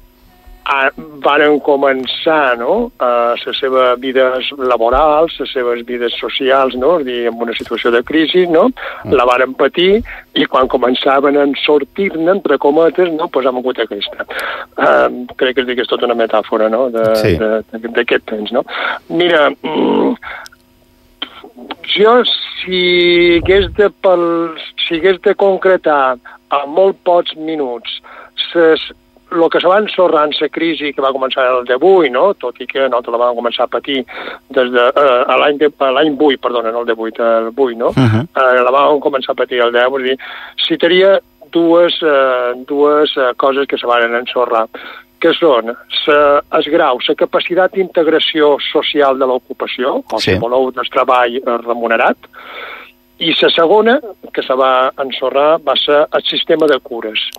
van començar, no, a la seva vida laboral, les seves vides socials, no, en una situació de crisi, no, la van patir i quan començaven a sortir-ne, entre cometes, no, pues hem hagut aquesta. Uh, crec que és, és tota una metàfora, no, d'aquest temps, no. Mira, mm, jo si hagués de, pel, si hagués de concretar a molt pocs minuts ses el que se va ensorrar en la crisi que va començar el divuit, no?, tot i que nosaltres la vam començar a patir des de uh, l'any de, l'any vuit, perdona, no el divuit, el vuit, no? Uh-huh. uh, la vam començar a patir el deu, vull dir, citaria dues, uh, dues uh, coses que se van ensorrar, que són sa, el grau, la capacitat d'integració social de l'ocupació, o sí. si voleu, del treball remunerat, i la segona, que se va ensorrar, va ser el sistema de cures.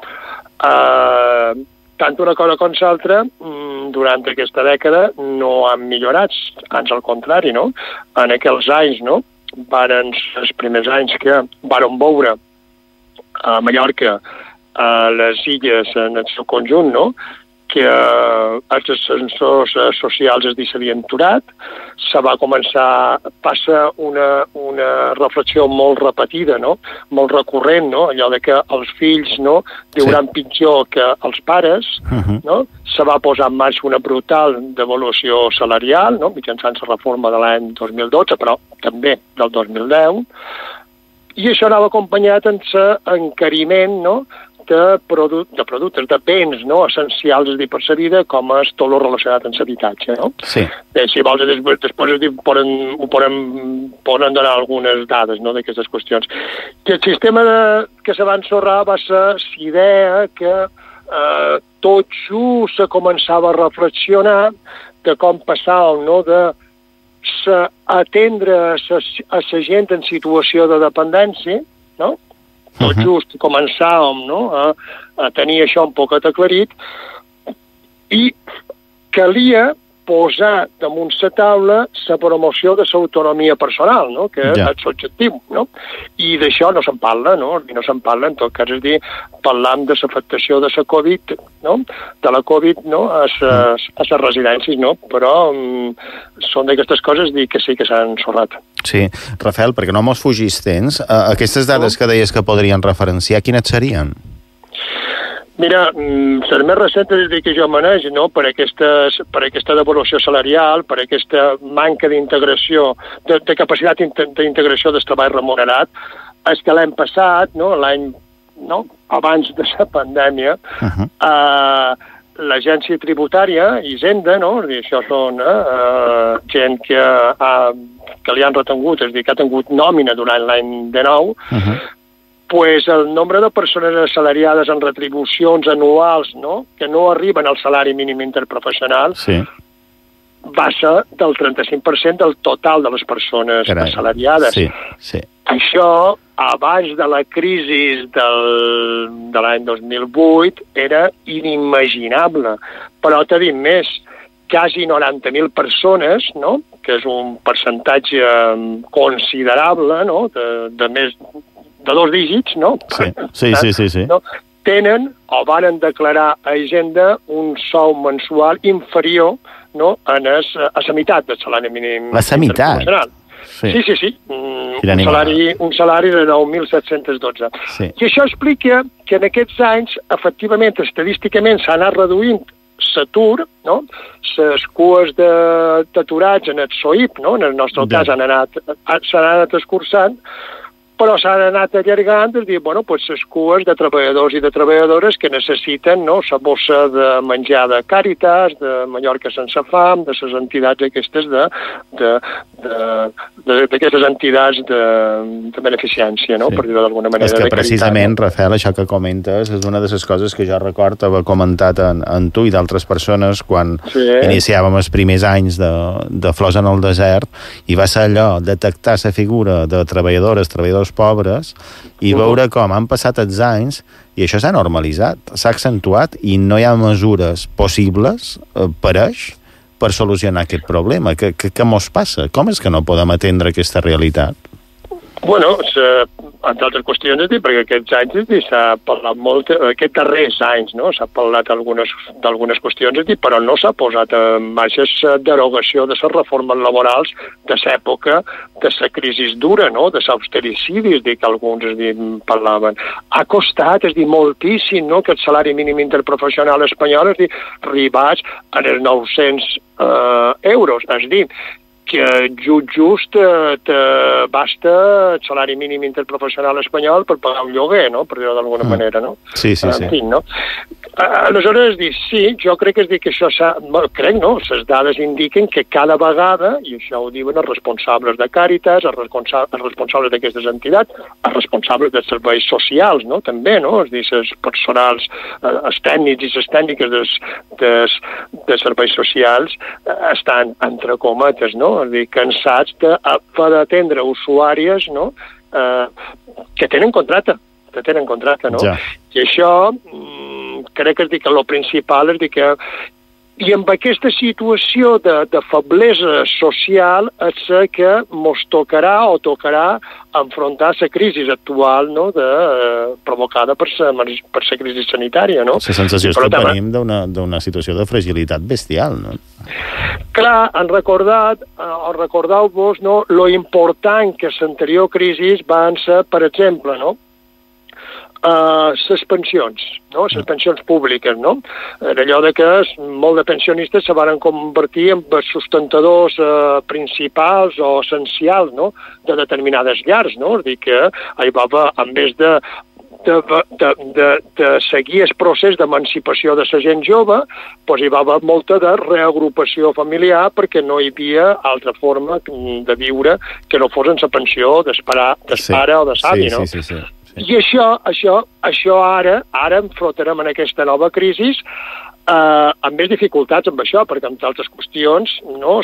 Uh, tant una cosa com l'altra, durant aquesta dècada no han millorat, ans al contrari, no? En aquells anys, no?, varen els primers anys que varen veure a Mallorca, a les illes en el seu conjunt, no?, que els ascensors socials es s'havien aturat, se va començar a passar una, una reflexió molt repetida, no?, molt recurrent, no?, allò de que els fills, no?, viuran sí. pitjor que els pares, uh-huh. no?, se va posar en marxa una brutal devaluació salarial, no?, mitjançant la reforma de l'any dos mil dotze, però també del dos mil deu, i això anava acompanyat amb l'encariment, no?, de, produ de productes, de béns, no?, essencials, és dir, per la vida, com és tot el relacionat amb l'habitatge, no? Sí. Bé, si vols, després, després dir, poden, ho poden, poden donar algunes dades, no?, d'aquestes qüestions. Que el sistema de, que se va ensorrar va ser la idea que eh, tot just se començava a reflexionar de com passàvem, no?, de se atendre a la gent en situació de dependència, no?, tot uh-huh. just començàvem, no?, a, a tenir això un poc aclarit, i calia posar damunt la taula la promoció de l'autonomia personal, no?, que ja. és l'objectiu, no? I d'això no se'n parla, no? I no se'n parla, en tot cas, és dir, parlam de l'afectació de la Covid, no?, de la Covid, no?, a les residències, no? Però um, són d'aquestes coses dir que sí que s'han ensorrat. Sí. Rafael, perquè no mos fugis temps, aquestes dades que deies que podrien referenciar, quines serien? Mira, les més recents és dir que jo maneix, no?, per aquesta, per aquesta devaluació salarial, per aquesta manca d'integració, de, de capacitat d'integració del treball remunerat, és que l'any passat, no?, l'any, no?, abans de la pandèmia, uh-huh. eh, l'agència tributària, Hisenda, no?, és dir, això són eh, gent que, ha, que li han retengut, és dir, que ha tingut nòmina durant l'any dinou, uh-huh. pues el nombre de persones assalariades en retribucions anuals, no?, que no arriben al salari mínim interprofessional, sí. va ser del trenta-cinc per cent del total de les persones Carai. assalariades. Sí, sí. Això, abans de la crisi del, de l'any dos mil vuit, era inimaginable. Però t'he dit més, quasi noranta mil persones, no?, que és un percentatge considerable, no?, de, de més de dos dígits, no?, Sí, sí, sí, sí, sí. no? Tenen o varen declarar a Hisenda un sou mensual inferior, no?, a, es, a la meitat del salari mínim. La meitat? Sí, sí, sí. sí. Un, Quin animal. salari, un salari de nou mil set-cents dotze. Sí. I això explica que en aquests anys, efectivament, estadísticament, s'ha anat reduint l'atur, no? Les cues d'aturats en el S O I P, no? En el nostre Ja. cas, han anat, s'han anat escurçant, però s'han anat allargant, és dir, bueno, pues les cues de treballadors i de treballadores que necessiten, no?, la bossa de menjar de Càritas, de Mallorca Sense Fam, de les entitats aquestes de, de, de, d'aquestes entitats de, de beneficència, no?, Sí. per dir-ho d'alguna manera. És que de caritat, precisament, no? Rafael, això que comentes és una de les coses que jo record haver comentat en, en tu i d'altres persones quan Sí. iniciàvem els primers anys de, de Flors en el desert, i va ser allò, detectar la figura de treballadores, treballadors pobres, i Uh-huh. veure com han passat els anys i això s'ha normalitzat, s'ha accentuat i no hi ha mesures possibles, eh, pareix, per solucionar aquest problema. Què, què, què mos passa? Com és que no podem atendre aquesta realitat? Bueno, entre altres qüestions, és dir, perquè aquests anys s'ha parlat molt, aquests darrers anys, no?, s'ha parlat d'algunes qüestions, és dir, però no s'ha posat en marxa la derogació de les reformes laborals de l'època de la crisi dura, no?, de l'austericidi, és dir, que alguns es dir, parlaven. Ha costat, és dir, moltíssim, no?, que el salari mínim interprofessional espanyol, és dir, arribats a els nou-cents eh, euros, és dir, que just, just te basta el salari mínim interprofessional espanyol per pagar un lloguer, no?, per dir-ho d'alguna mm. manera, no? Sí, sí, sí. En fi, no? Aleshores, dic, sí, jo crec que és dir que això s'ha... Bueno, crec, no? Les dades indiquen que cada vegada, i això ho diuen els responsables de Càritas, els, responsa els responsables d'aquestes entitats, els responsables dels serveis socials, no?, també, no? És dir, els personals, els tècnics i les tècniques dels, dels, dels serveis socials estan, entre cometes, no?, és dir, cansats de, per atendre usuàries, no?, eh, que tenen contracte, que tenen contracte, no? Ja. I això, mm, crec que és dir que el principal és dir que i amb aquesta situació de, de feblesa social és que mos tocarà o tocarà enfrontar la crisi actual, no?, de, eh, provocada per la per la crisi sanitària, no? La sensació és però que també, venim d'una situació de fragilitat bestial, no? clar, han recordat, eh, o recordeu-vos, no?, lo important que l'anterior crisi van ser, per exemple, no?, Uh, les pensions, no? Les pensions públiques, no? Era allò de que molt de pensionistes se van convertir en sustentadors uh, principals o essencials, no?, de determinades llars, no? És dir, que hi va haver, en vez de De, de, de, de seguir el procés d'emancipació de la gent jove, doncs hi va haver molta de reagrupació familiar perquè no hi havia altra forma de viure que no fos en la pensió del pare, del Sí. pare o de l'avi, Sí, no? sí, sí, sí. Sí. I això, això, això ara, ara enfrontarem en aquesta nova crisi eh, amb més dificultats amb això, perquè amb altres qüestions, no,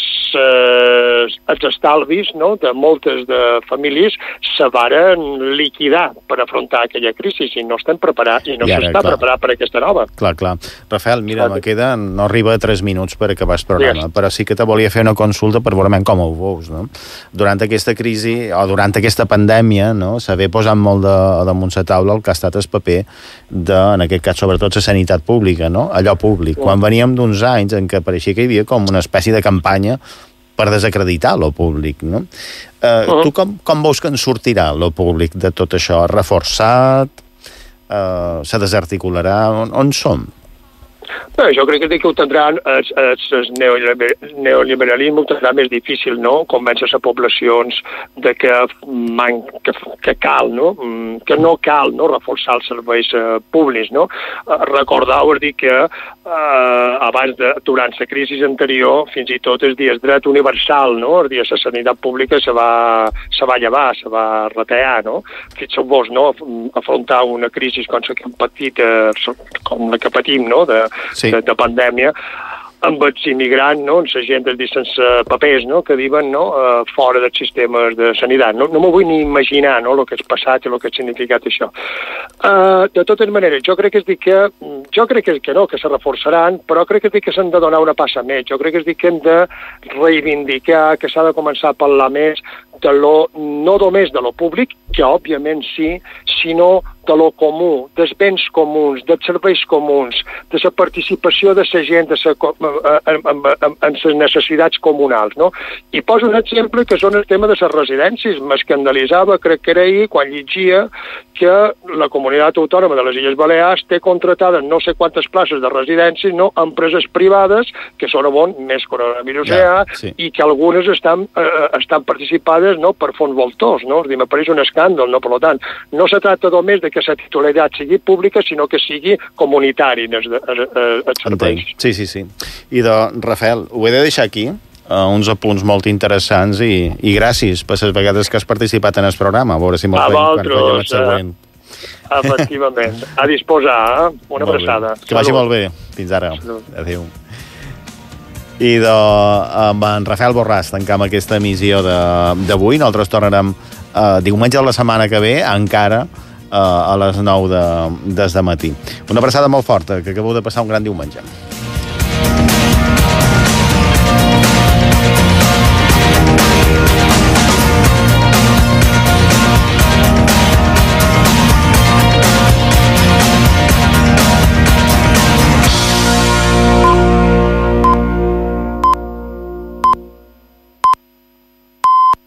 ses, els estalvis, no, de moltes de famílies se varen liquidar per afrontar aquella crisi i no estem preparats i no I ara, s'està clar. preparat per aquesta nova. Clar, clar. Rafael, mira, me queden, no arriba a tres minuts per acabar el programa, Digues. però sí que te volia fer una consulta per veure com ho veus, no? Durant aquesta crisi, o durant aquesta pandèmia, no?, s'havia posat molt de, damunt la taula el que ha estat el paper de, en aquest cas, sobretot la sanitat pública, no?, allò públic. Quan veníem d'uns anys en què pareixia que hi havia com una espècie de campanya per desacreditar lo públic, no? Eh, uh-huh. Tu com, com veus que en sortirà lo públic de tot això? Reforçat? Eh, se desarticularà? On, on som? Bé, jo crec que ho tindran, el, el, el neoliberalisme ho tindrà més difícil, no?, convèncer les poblacions de que, man, que, que cal, no?, que no cal, no?, reforçar els serveis uh, públics, no? Uh, recordeu, és dir, que uh, abans de, durant la crisi anterior, fins i tot es dies dret universal, no?, és dir, la sanitat pública se va, se va llevar, se va retallar, no? Fixeu-vos, no?, afrontar una crisi com la que hem patit, uh, com la que patim, no?, de, Sí. de, de pandèmia, amb els immigrants, no? Amb la gent sense papers, no? Que viuen, no? Uh, fora dels sistemes de sanitat. No, no m'ho vull ni imaginar, no? El que és passat i el que ha significat això. Uh, de totes maneres, jo crec que és dir que jo crec que, que no, que se reforçaran, però crec que és dir que s'han de donar una passa més. Jo crec que és dir que hem de reivindicar, que s'ha de començar a parlar més de lo, no només de lo públic, que òbviament sí, sinó de lo comú, dels béns comuns, dels serveis comuns, de la participació de la gent de sa, en, en, en, en les necessitats comunals, no? I poso un exemple que són el tema de les residències. M'escandalitzava, crec que era ahir, quan llegia que la comunitat autònoma de les Illes Balears té contratades no sé quantes places de residències, no? Empreses privades, que són on més coronavirus hi ha, sí. I que algunes estan, eh, estan participades, no? Per fons voltors, no? Dir, m'apareix un escàndol, no? Per tant, no se tracta només de que la titularitat sigui pública, sinó que sigui comunitari en els, els serveis. Sí, sí, sí. I de, Rafael, ho he de deixar aquí, uh, uns apunts molt interessants i, i gràcies per les vegades que has participat en el programa. A veure si molt bé quan veiem el següent. Eh, efectivament. A disposar, eh? Una abraçada. Que vagi molt bé. Fins ara. Salut. Adéu. I de, amb en Rafael Borràs tancam aquesta emissió d'avui. Nosaltres tornarem uh, diumenge de la setmana que ve, encara uh, a les nou de, des de matí. Una abraçada molt forta, que acabeu de passar un gran diumenge.